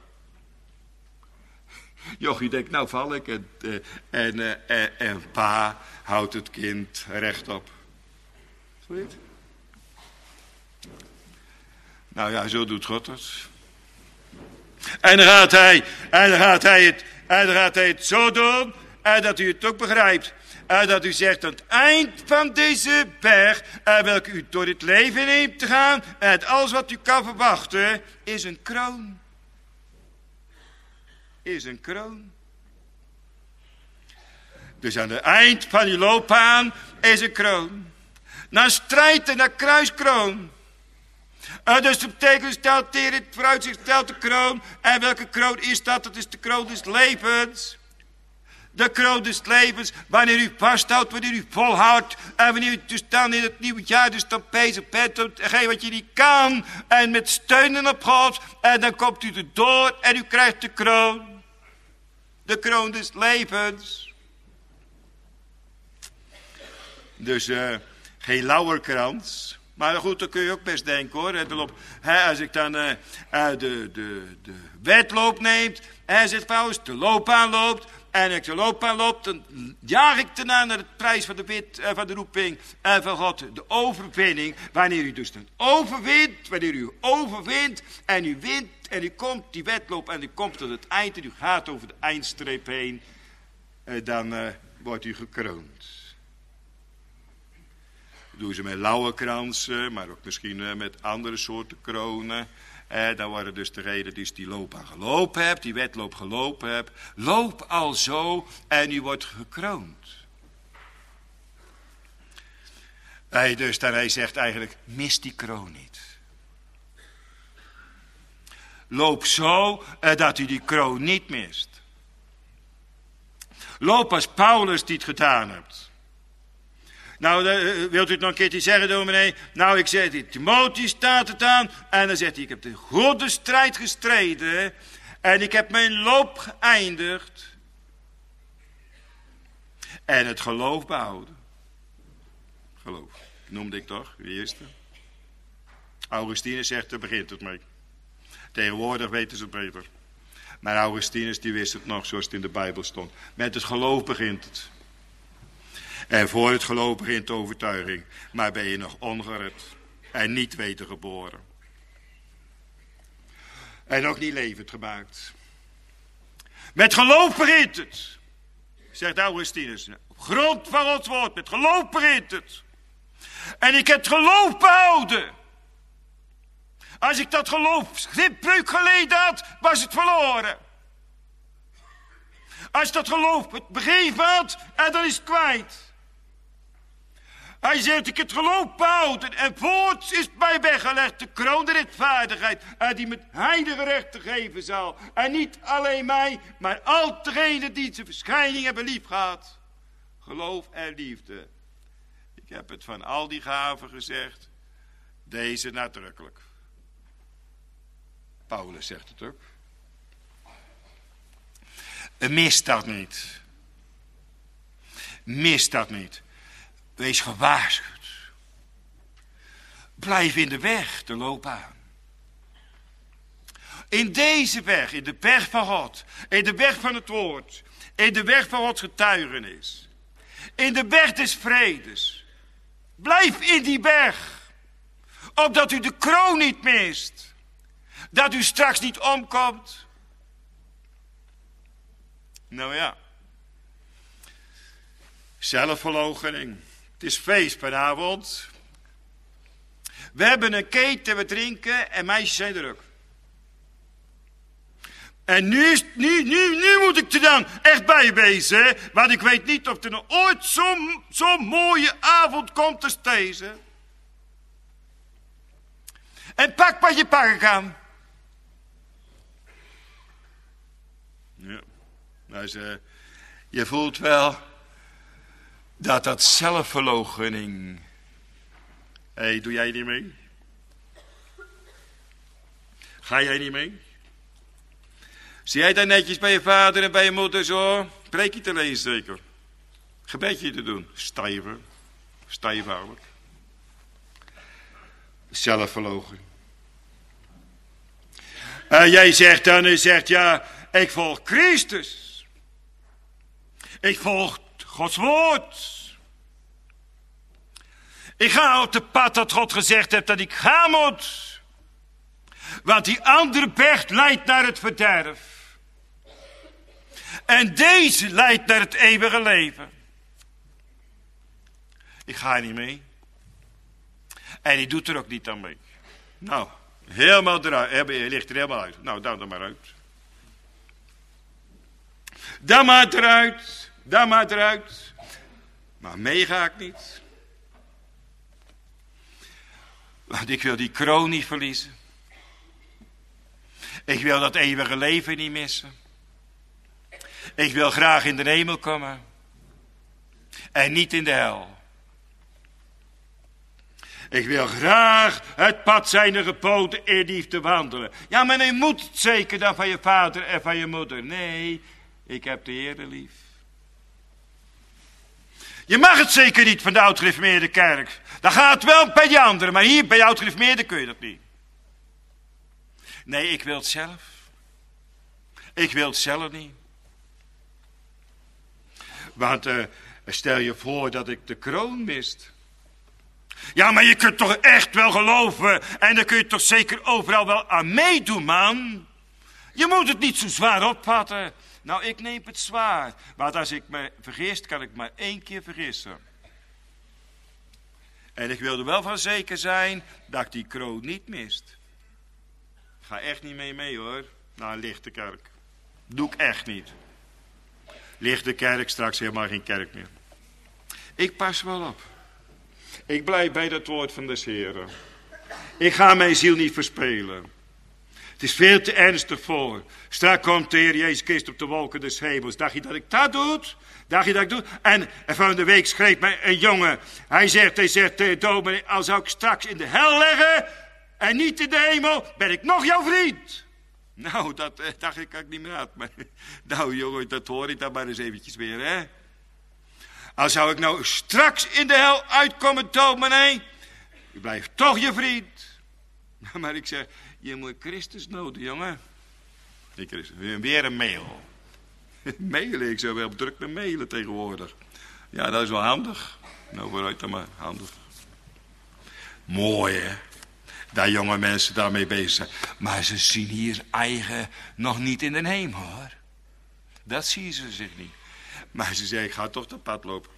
Speaker 2: Jochie denkt, nou val ik. En, uh, en, uh, en, en pa houdt het kind rechtop. Nou ja, zo doet God het. En dan gaat hij, en dan gaat hij het, en dan gaat hij het zo doen, en dat u het ook begrijpt. En dat u zegt, aan het eind van deze berg, en welke u door het leven neemt te gaan, en alles wat u kan verwachten, is een kroon. Is een kroon. Dus aan het eind van uw loopbaan is een kroon. Naar strijd en naar kruiskroon. Uh, dus dat betekent, stelt hier in het vooruitzicht, stelt de kroon. En welke kroon is dat? Dat is de kroon des levens. De kroon des levens, wanneer u vasthoudt, wanneer u volhoudt. En wanneer u dus dan in het nieuwe jaar dus dan bezig bent om hetgeen wat je niet kan. En met steunen op God. En dan komt u erdoor en u krijgt de kroon. De kroon des levens. Dus uh, geen lauwerkrans. Maar goed, dat kun je ook best denken hoor. He, als ik dan uh, uh, de, de, de wedloop neemt, hij zegt Paulus, de loopbaan loopt. En als ik de loopbaan loop, dan jaag ik daarna naar de prijs van de, wit, uh, van de roeping uh, van God. De overwinning, wanneer u dus dan overwint, wanneer u overwint en u wint en u komt die wedloop en u komt tot het eind en u gaat over de eindstreep heen, uh, dan uh, wordt u gekroond. Dat doen ze met lauwerkransen, maar ook misschien uh, met andere soorten kronen. Eh, dan worden dus degenen die die loopbaan gelopen hebt, die wedloop gelopen hebt. Loop al zo en u wordt gekroond. Hey, dus dan hij zegt eigenlijk, mis die kroon niet. Loop zo eh, dat u die kroon niet mist. Loop als Paulus die het gedaan hebt. Nou, uh, wilt u het nog een keertje zeggen, dominee? Nou, ik zeg dit, Timotheus staat het aan. En dan zegt hij, ik heb de goede strijd gestreden. En ik heb mijn loop geëindigd. En het geloof behouden. Geloof, noemde ik toch, de eerste. Augustinus zegt, daar begint het mee. Tegenwoordig weten ze het beter. Maar Augustinus, die wist het nog zoals het in de Bijbel stond. Met het geloof begint het. En voor het geloof begint de overtuiging. Maar ben je nog ongered. En niet wedergeboren. En ook niet levend gemaakt. Met geloof begint het. Zegt Augustinus. Op grond van Gods woord. Met geloof begint het. En ik heb het geloof behouden. Als ik dat geloof schipbreuk geleden had, was het verloren. Als dat geloof het begeven had, en dan is het kwijt. Hij zegt, ik het geloof behouden en voorts is mij weggelegd de kroon der rechtvaardigheid, en die met heilige rechten geven zal. En niet alleen mij, maar al degenen die zijn verschijning hebben liefgehad. Geloof en liefde. Ik heb het van al die gaven gezegd, deze nadrukkelijk. Paulus zegt het ook. Mis dat niet. Mis dat niet. Wees gewaarschuwd. Blijf in de weg, de loopbaan. In deze weg, in de weg van God. In de weg van het woord. In de weg van Gods getuigenis. In de weg des vredes. Blijf in die weg. Opdat u de kroon niet mist. Dat u straks niet omkomt. Nou ja. Zelfverloochening. Het is feest vanavond. We hebben een keten, we drinken en meisjes zijn druk. En nu, is, nu, nu, nu moet ik er dan echt bij wezen. Want ik weet niet of er nog ooit zo'n zo mooie avond komt als deze. En pak wat je pakken kan. Ja, dus, uh, je voelt wel dat dat zelfverloochening. Hé, hey, doe jij niet mee? Ga jij niet mee? Zie jij daar netjes bij je vader en bij je moeder zo? Preekje te lezen zeker. Gebedje te doen. Stijver. Stijfhoudelijk. Zelfverloochening. En jij zegt dan, je zegt ja, ik volg Christus. Ik volg Gods woord. Ik ga op de pad dat God gezegd heeft dat ik gaan moet. Want die andere weg leidt naar het verderf. En deze leidt naar het eeuwige leven. Ik ga niet mee. En die doet er ook niet aan mee. Nou, helemaal eruit. Je ligt er helemaal uit. Nou, dan er maar uit. Dan maar eruit. Dan maar eruit. Maar mee ga ik niet. Want ik wil die kroon niet verliezen. Ik wil dat eeuwige leven niet missen. Ik wil graag in de hemel komen. En niet in de hel. Ik wil graag het pad zijner geboden in liefde wandelen. Ja, maar je moet het zeker dan van je vader en van je moeder. Nee, ik heb de Heere lief. Je mag het zeker niet van de oud-gereformeerde kerk. Dat gaat wel bij die anderen, maar hier bij de oud-gereformeerde kun je dat niet. Nee, ik wil het zelf. Ik wil het zelf niet. Want uh, stel je voor dat ik de kroon mist. Ja, maar je kunt toch echt wel geloven. En dan kun je toch zeker overal wel aan meedoen, man. Je moet het niet zo zwaar opvatten. Nou, ik neem het zwaar. Want als ik me vergist, kan ik maar één keer vergissen. En ik wil er wel van zeker zijn dat ik die kroon niet mist. Ik ga echt niet mee mee, hoor. Naar een lichte kerk. Doe ik echt niet. Lichte kerk, straks helemaal geen kerk meer. Ik pas wel op. Ik blijf bij dat woord van des Heren. Ik ga mijn ziel niet verspelen. Het is veel te ernstig voor. Straks komt de Heer Jezus Christus op de wolken des hemels. Dacht je dat ik dat doe? Dacht je dat ik doe? En van de week schreef mij een jongen. Hij zegt, hij zegt, uh, dominee, als zou ik straks in de hel leggen en niet in de hemel, ben ik nog jouw vriend. Nou, dat uh, dacht ik ook niet meer uit. Maar, nou jongen, dat hoor ik dan maar eens eventjes weer, hè. Als zou ik nou straks in de hel uitkomen, dominee, ik blijf toch je vriend. Maar ik zeg, je moet Christus nodig, jongen. Ik Christus. Weer een mail. Mailen, ik zou wel druk met mailen tegenwoordig. Ja, dat is wel handig. Nou, vooruit dan maar, handig. Mooi, hè? Dat jonge mensen daarmee bezig zijn. Maar ze zien hier eigen nog niet in de hemel, hoor. Dat zien ze zich niet. Maar ze zeggen, ik ga toch dat pad lopen.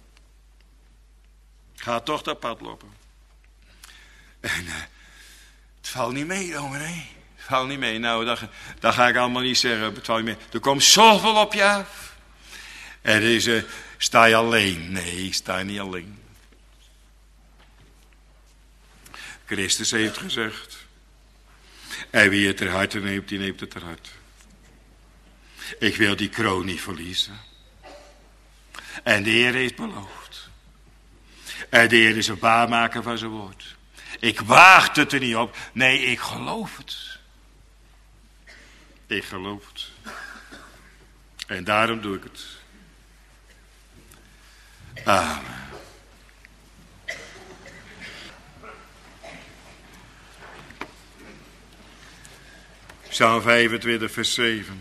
Speaker 2: Ik ga toch dat pad lopen. En uh, het valt niet mee, dominee. Het valt niet mee. Nou, dat, dat ga ik allemaal niet zeggen. Het valt niet mee. Er komt zoveel op je af. En is, uh, sta je alleen? Nee, sta je niet alleen. Christus heeft gezegd. En wie het ter harte neemt, die neemt het ter harte. Ik wil die kroon niet verliezen. En de Heer heeft beloofd. En de Heer is een waarmaker van zijn woord. Ik waag het er niet op. Nee, ik geloof het. Ik geloof het. En daarom doe ik het. Amen. Psalm vijfentwintig, vers zeven.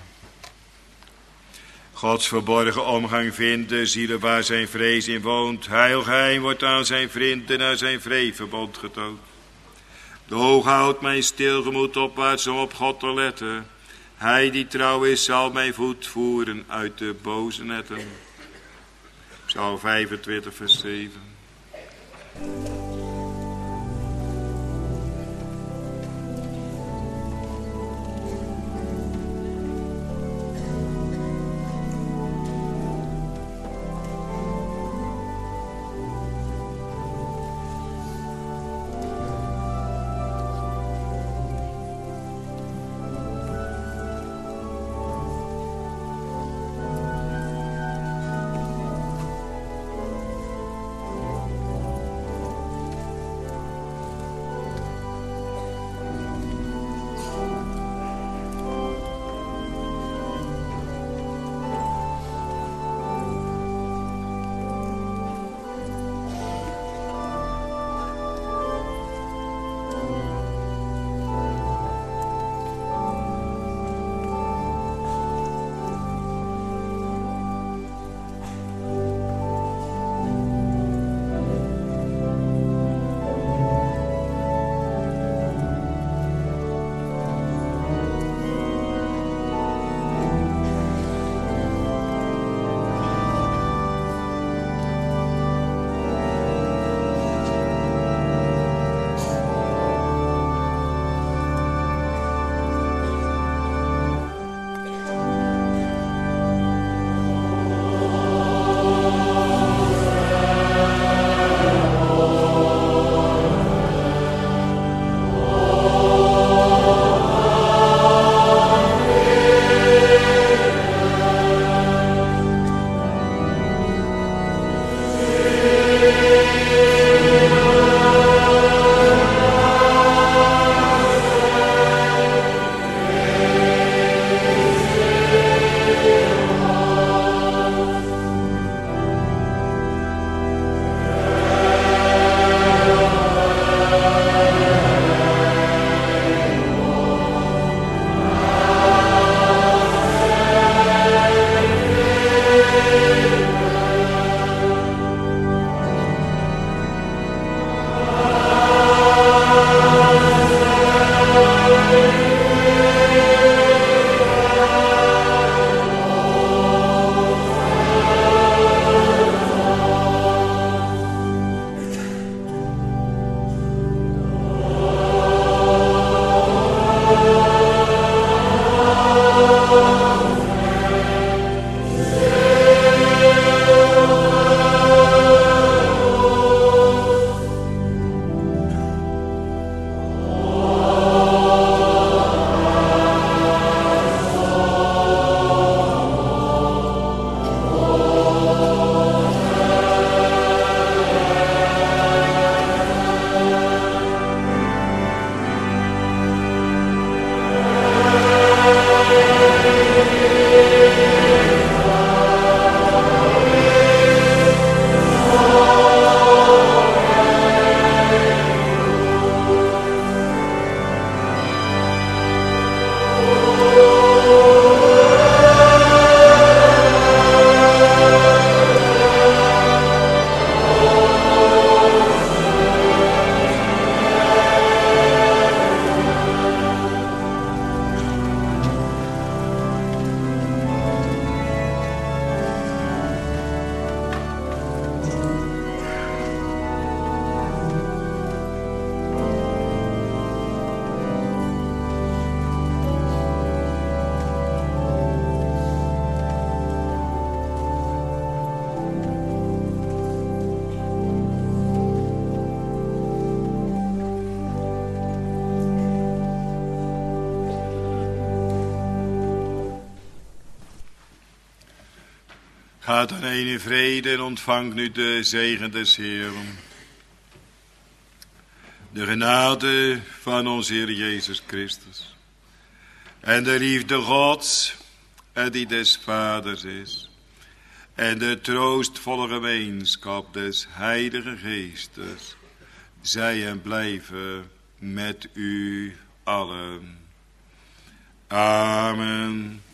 Speaker 2: Gods verborgen omgang vinden, zielen waar zijn vrees in woont. Heilgeheim wordt aan zijn vrienden naar zijn vreeverbond getoond. De Hoge houdt mijn stilgemoed opwaarts om op God te letten. Hij die trouw is zal mijn voet voeren uit de boze netten. Psalm vijfentwintig, vers zeven. Ga dan heen in vrede en ontvang nu de zegen des Heeren. De genade van onze Heer Jezus Christus. En de liefde Gods, en die des Vaders is. En de troostvolle gemeenschap des Heilige Geestes. Zij en blijven met u allen. Amen.